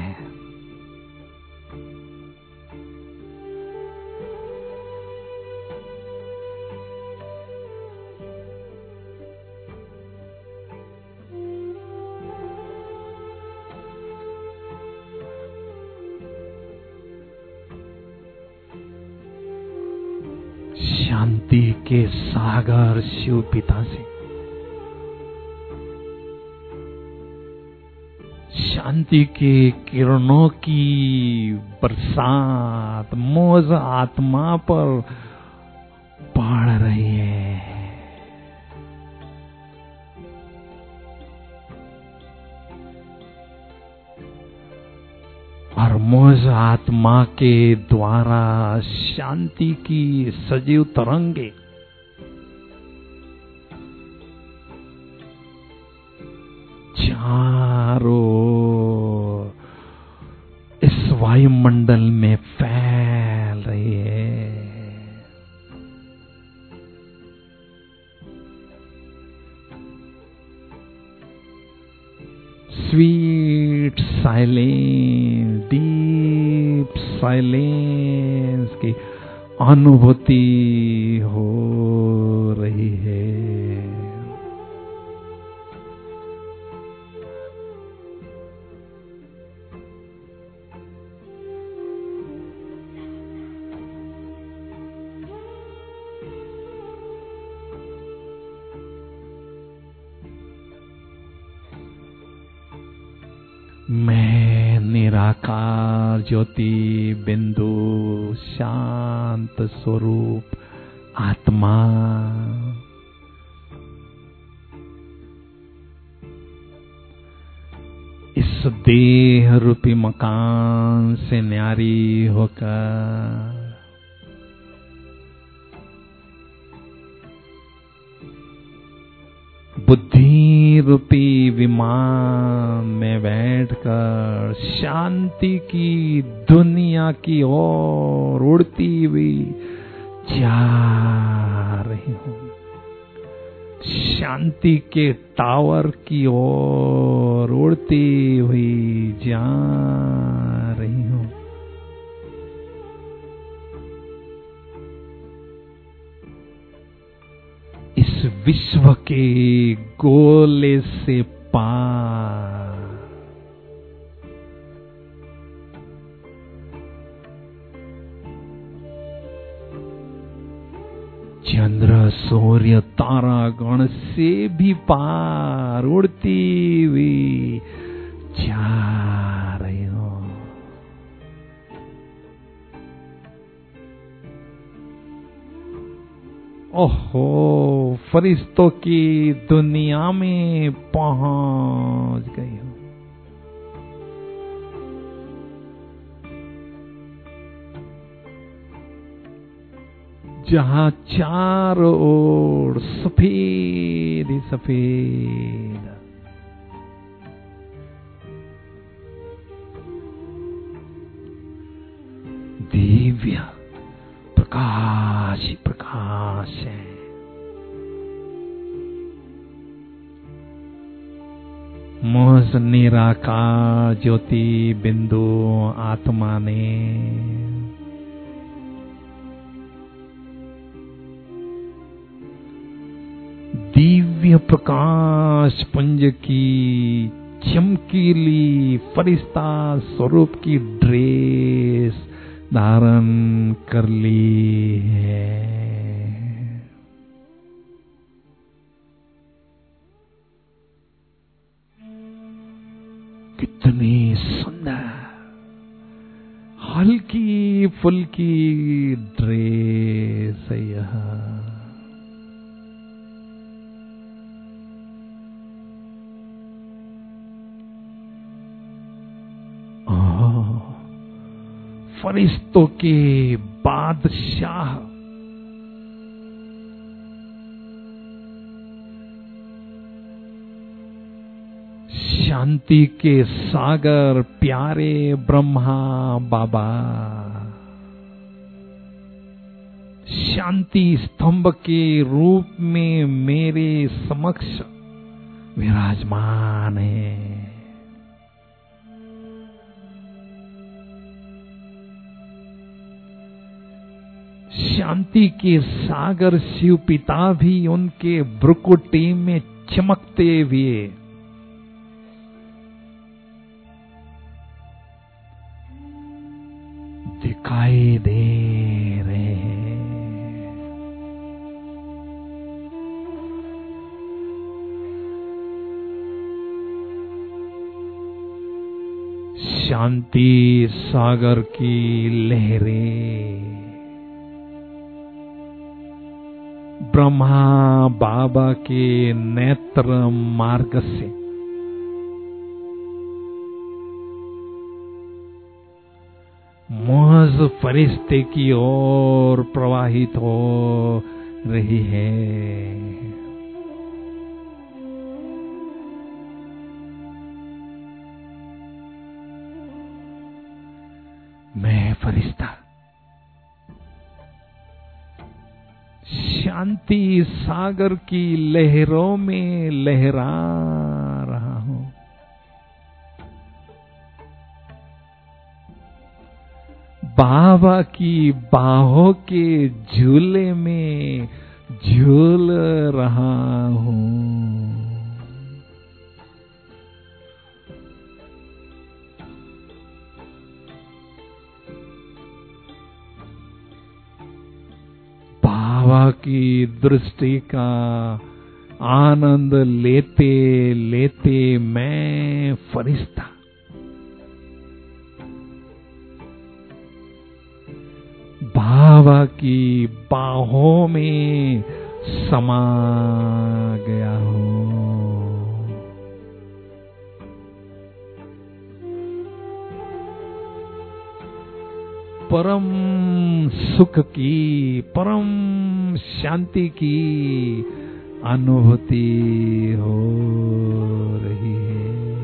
शांति के सागर शिव पिता से, शांति के किरणों की बरसात मुझ आत्मा पर पड़ रही है। और मुझ आत्मा के द्वारा शांति की सजीव तरंगे चारों इस वायुमंडल में फैल रही है। स्वीट साइलेंस, डीप साइलेंस की अनुभूति हो रही है। मैं निराकार ज्योति बिंदु शांत स्वरूप आत्मा इस देह रूपी मकान से न्यारी होकर बुद्धि रूपी विमान में बैठकर शांति की दुनिया की ओर उड़ती हुई जा रही हूँ। शांति के टावर की ओर उड़ती हुई जा रही हूँ। इस विश्व के गोले से पार चंद्र सूर्य तारा गण से भी पार उड़ती हुई जा रही हूँ। ओहो, फरिश्तों की दुनिया में पहुंच गई हूं। जहां चारों ओर सफेद ही सफेद दिव्य प्रकाश ही प्रकाश है। मुझ निराकार ज्योति बिंदु आत्मा ने दिव्य प्रकाश पुंज की चमकीली फरिश्ता स्वरूप की ड्रेस धारण कर ली है। कितनी सुंदर हल्की फुल्की ड्रेस है यह। फरिश्तों के बादशाह शांति के सागर प्यारे ब्रह्मा बाबा शांति स्तंभ के रूप में मेरे समक्ष विराजमान है। शांति के सागर शिव पिता भी उनके भ्रुकुटी में चमकते हुए दिखाई दे रहे हैं। शांति सागर की लहरें ब्रह्मा बाबा के नेत्र मार्ग से मुअज़्ज़ फरिश्ते की ओर प्रवाहित हो रही है। मैं फरिश्ता शांति सागर की लहरों में लहरा रहा हूं। बाबा की बाहों के झूले में झूल रहा हूं। बाबा की दृष्टि का आनंद लेते लेते मैं फरिश्ता बाबा की बाहों में समा गया हूं। परम सुख की परम शांति की अनुभूति हो रही है।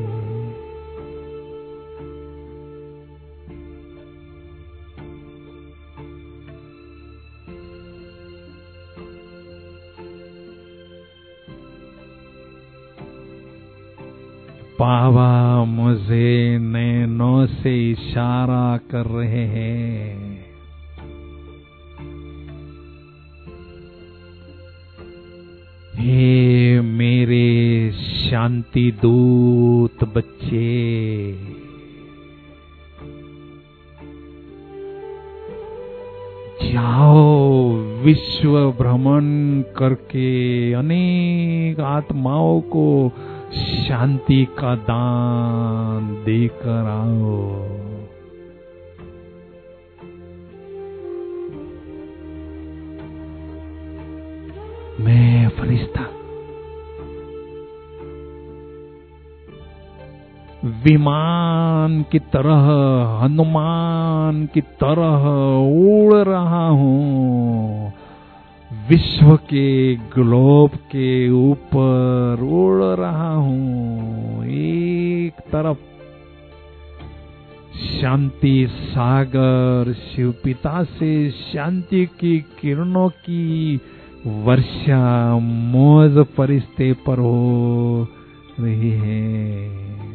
बाबा मुझे नैनों से इशारा कर रहे हैं। हे मेरे शांति दूत बच्चे, जाओ विश्व भ्रमण करके अनेक आत्माओं को शांति का दान देकर आओ। मैं फरिश्ता विमान की तरह हनुमान की तरह उड़ रहा हूं। विश्व के ग्लोब के ऊपर उड़ रहा हूं। एक तरफ शांति सागर शिव पिता से शांति की किरणों की वर्षा मुअज़्ज़ फरिश्ते पर हो रही है,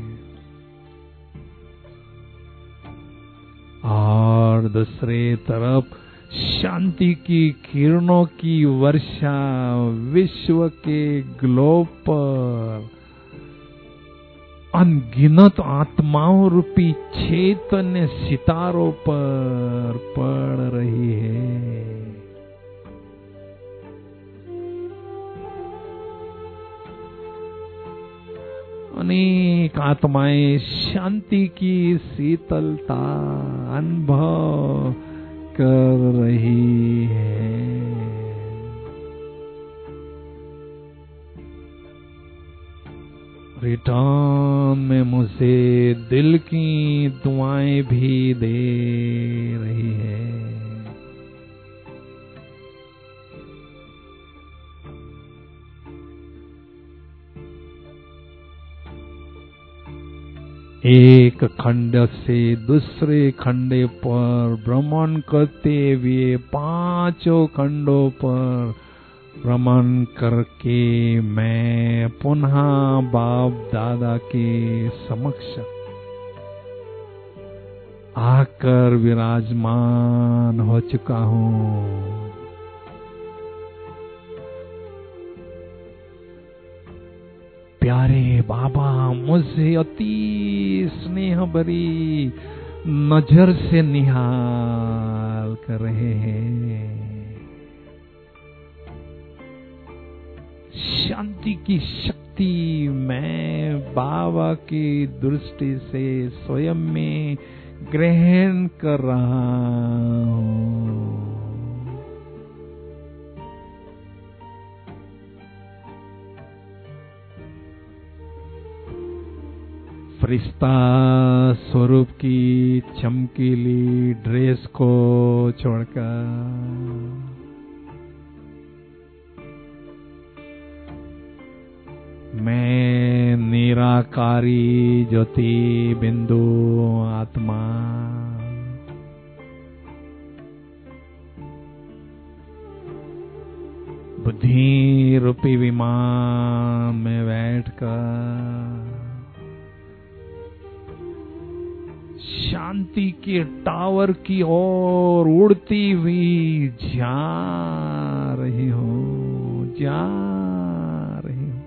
और दूसरे तरफ शांति की किरणों की वर्षा विश्व के ग्लोब पर अनगिनत आत्माओं रूपी चैतन्य सितारों पर पड़ रही है। अनेक आत्माएं शांति की शीतलता अनुभव कर रही है। रिटर्न में मुझे दिल की दुआएं भी दे रही है। एक खंड से दूसरे खंडे पर भ्रमण करते हुए पांचों खंडों पर भ्रमण करके मैं पुनः बाप दादा के समक्ष आकर विराजमान हो चुका हूँ। प्यारे बाबा मुझे अति स्नेह भरी नजर से निहाल कर रहे हैं। शांति की शक्ति शांति मैं बाबा की दृष्टि से स्वयं में ग्रहण कर रहा हूँ। फरिश्ता स्वरूप की चमकीली ड्रेस को छोड़कर मैं निराकारी ज्योति बिंदु आत्मा बुद्धि रूपी विमान में बैठकर शांति के टावर की ओर उड़ती हुई जा रही हूँ, जा रही हूँ।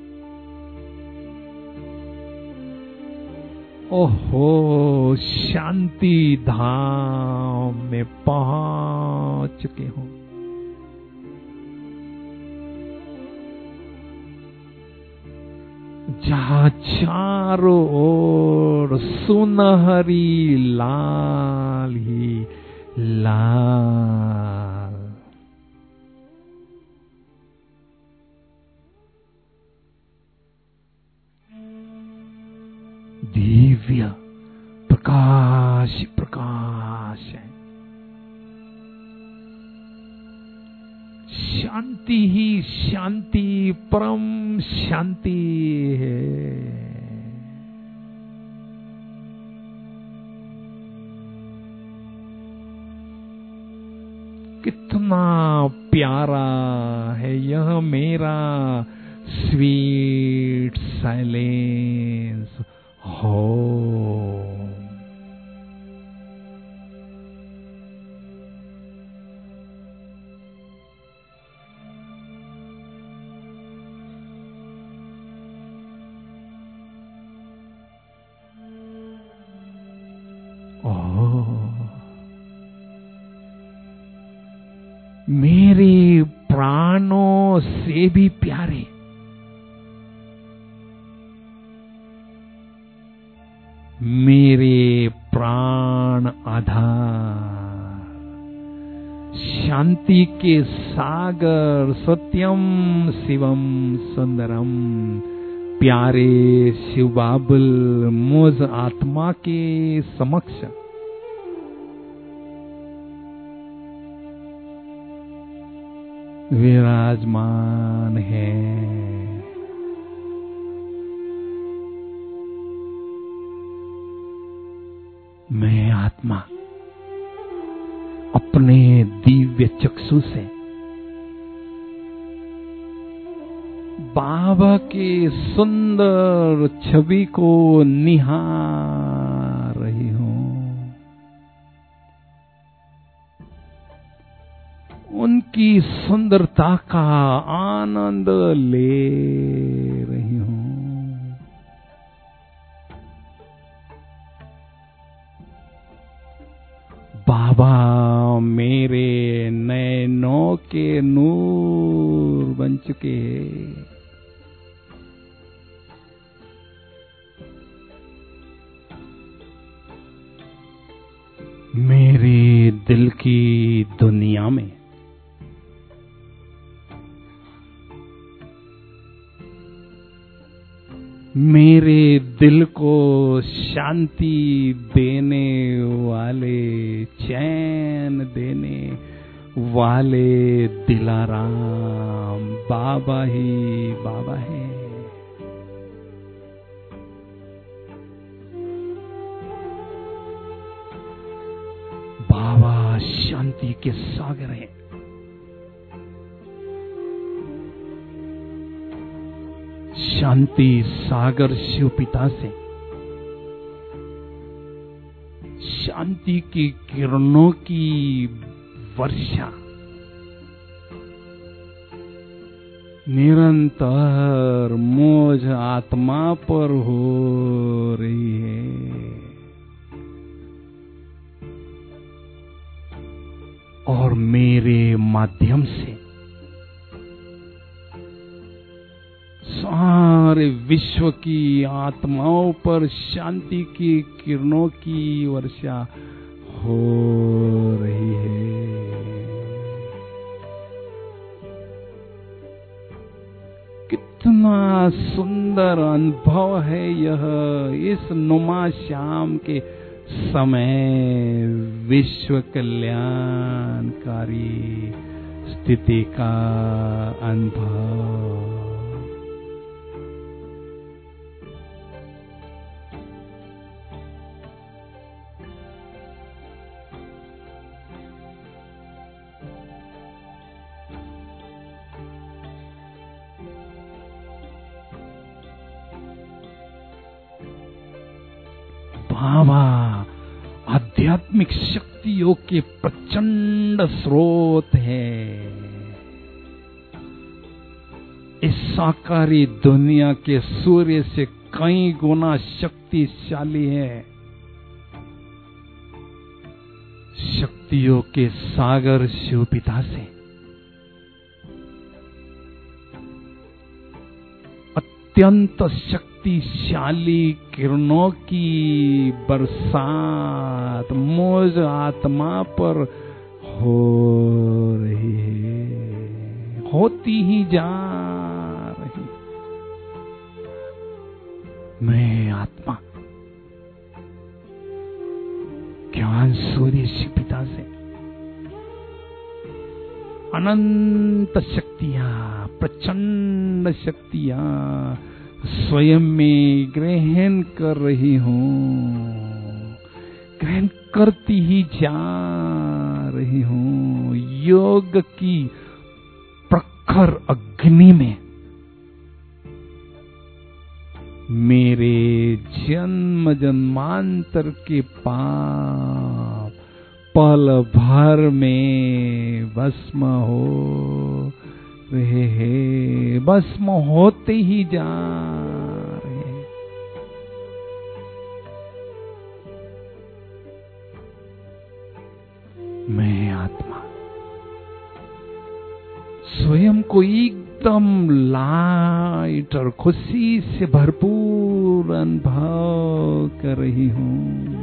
ओहो, शांति धाम में पहुंच चुके हूँ। जहाँ चारों ओर सुनहरी लाल ही लाल, दिव्य प्रकाश प्रकाश है। शांति ही शांति, परम शांति है। कितना प्यारा है यह मेरा स्वीट साइलेंस होम। मेरे प्राणों से भी प्यारे, मेरे प्राण आधार, शांति के सागर, सत्यम शिवम सुंदरम, प्यारे शिव बाबुल मुझ आत्मा के समक्ष विराजमान है। मैं आत्मा अपने दिव्य चक्षु से बाबा के सुंदर छवि को निहार रही हूं। उनकी सुंदरता का आनंद ले रही हूं। बाबा मेरे नैनों के नूर बन चुके हैं। मेरे दिल की दुनिया में मेरे दिल को शांति देने वाले, चैन देने वाले दिलाराम बाबा ही बाबा है। बाबा शांति के सागर हैं। शांति सागर शिव पिता से शांति की किरणों की वर्षा निरंतर मुझ आत्मा पर हो रही है और मेरे माध्यम से सारे विश्व की आत्माओं पर शांति की किरणों की वर्षा हो रही है। कितना सुंदर अनुभव है यह, इस नुमा शाम के समय विश्व कल्याणकारी स्थिति का अनुभव। बाबा आध्यात्मिक शक्तियों के प्रचंड स्रोत है। इस साकारी दुनिया के सूर्य से कई गुना शक्तिशाली है। शक्तियों के सागर शिव पिता से अत्यंत शक्तिशाली किरणों की बरसात मुझ आत्मा पर हो रही है, होती ही जा रही। मैं आत्मा ज्ञान सूर्य शिव पिता से अनंत शक्तियां, प्रचंड शक्तियां स्वयं में ग्रहण कर रही हूँ, ग्रहण करती ही जा रही हूँ। योग की प्रखर अग्नि में मेरे जन्म जन्मांतर के पाप पल भर में भस्म हो रहे हैं, भस्म होते ही जा रहे हैं। मैं आत्मा स्वयं को एकदम लाइट और खुशी से भरपूर अनुभव कर रही हूँ।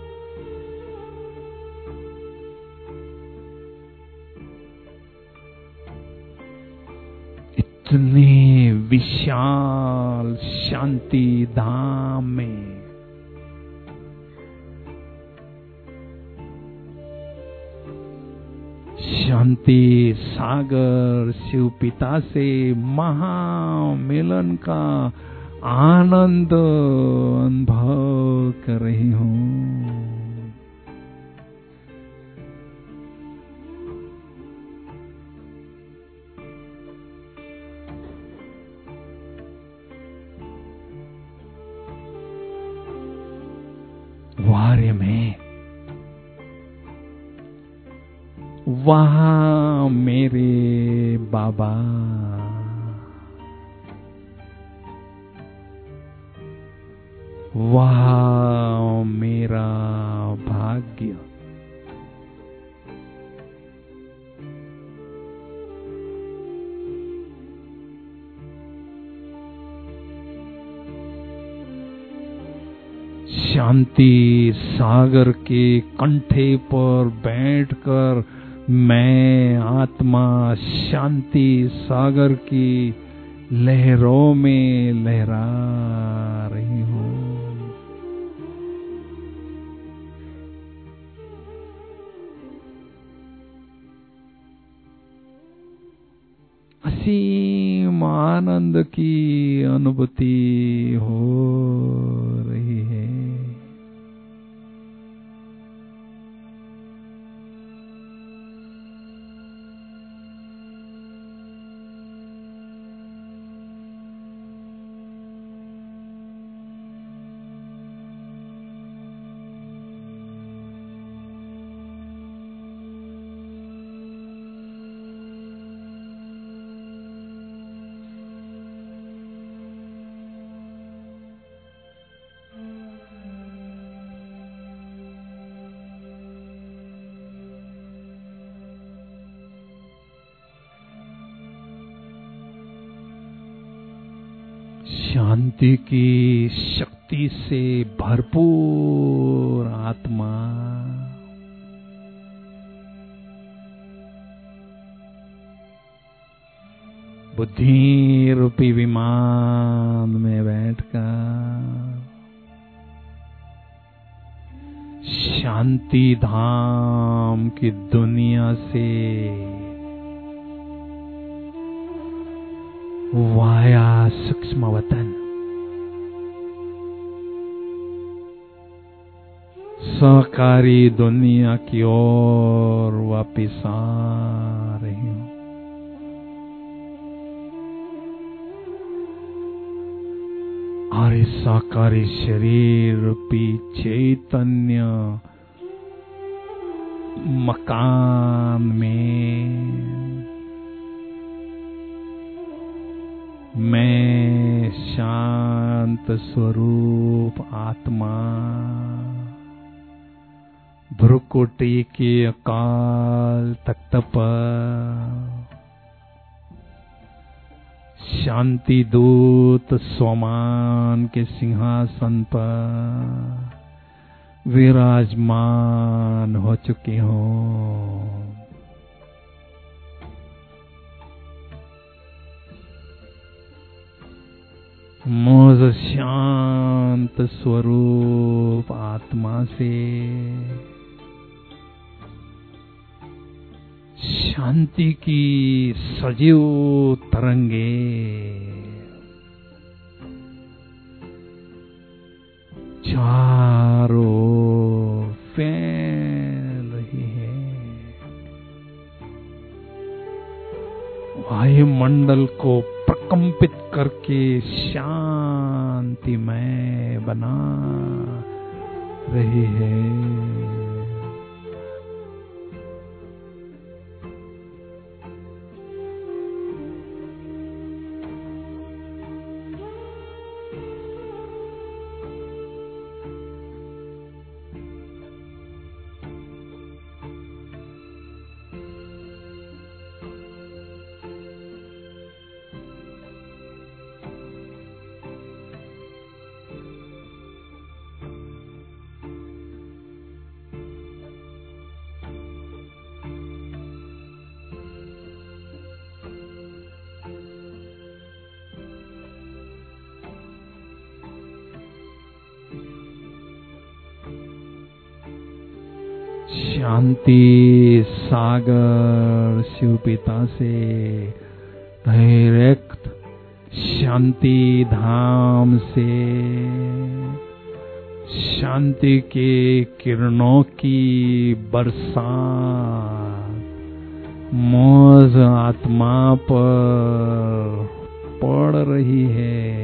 इतने विशाल शांति धाम में शांति सागर शिव पिता से महामिलन का आनंद अनुभव कर रही हूँ। वार्य में वहाँ मेरे बाबा वहाँ मेरा भाग्य। शांति सागर के कंठे पर बैठकर मैं आत्मा शांति सागर की लहरों में लहरा रही हूँ। असीम आनंद की अनुभूति हो रही है। शांति की शक्ति से भरपूर आत्मा बुद्धि रूपी विमान में बैठकर शांति धाम की दुनिया से वाया सूक्ष्म वतन सहकारी दुनिया की ओर वापिस आ रही हूं। और इस साकारी शरीर रूपी चैतन्य मकान में मैं शांत स्वरूप आत्मा भ्रुकुटी के अकाल तख्त पर शांति दूत स्वमान के सिंहासन पर विराजमान हो चुकी हूँ। मुझ शांत स्वरूप आत्मा से शांति की सजीव तरंगे चारों ओर फैल रही है। वायुमंडल को प्रकंपित करके शांतिमय बना रही है। शांति सागर शिव पिता से डायरेक्ट शांति धाम से शांति के किरणों की बरसात मौज आत्मा पर पड़ रही है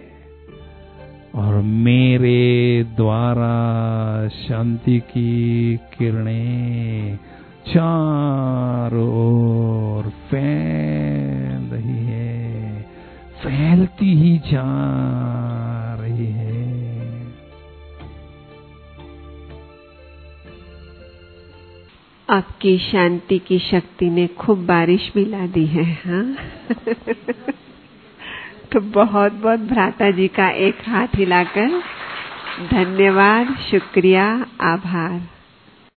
और मेरे द्वारा शांति की किरणें चारों ओर फैल रही है, फैलती ही जा रही है। आपकी शांति की शक्ति ने खूब बारिश भी ला दी है। हाँ तो बहुत बहुत भ्राता जी का एक हाथ हिलाकर धन्यवाद, शुक्रिया, आभार।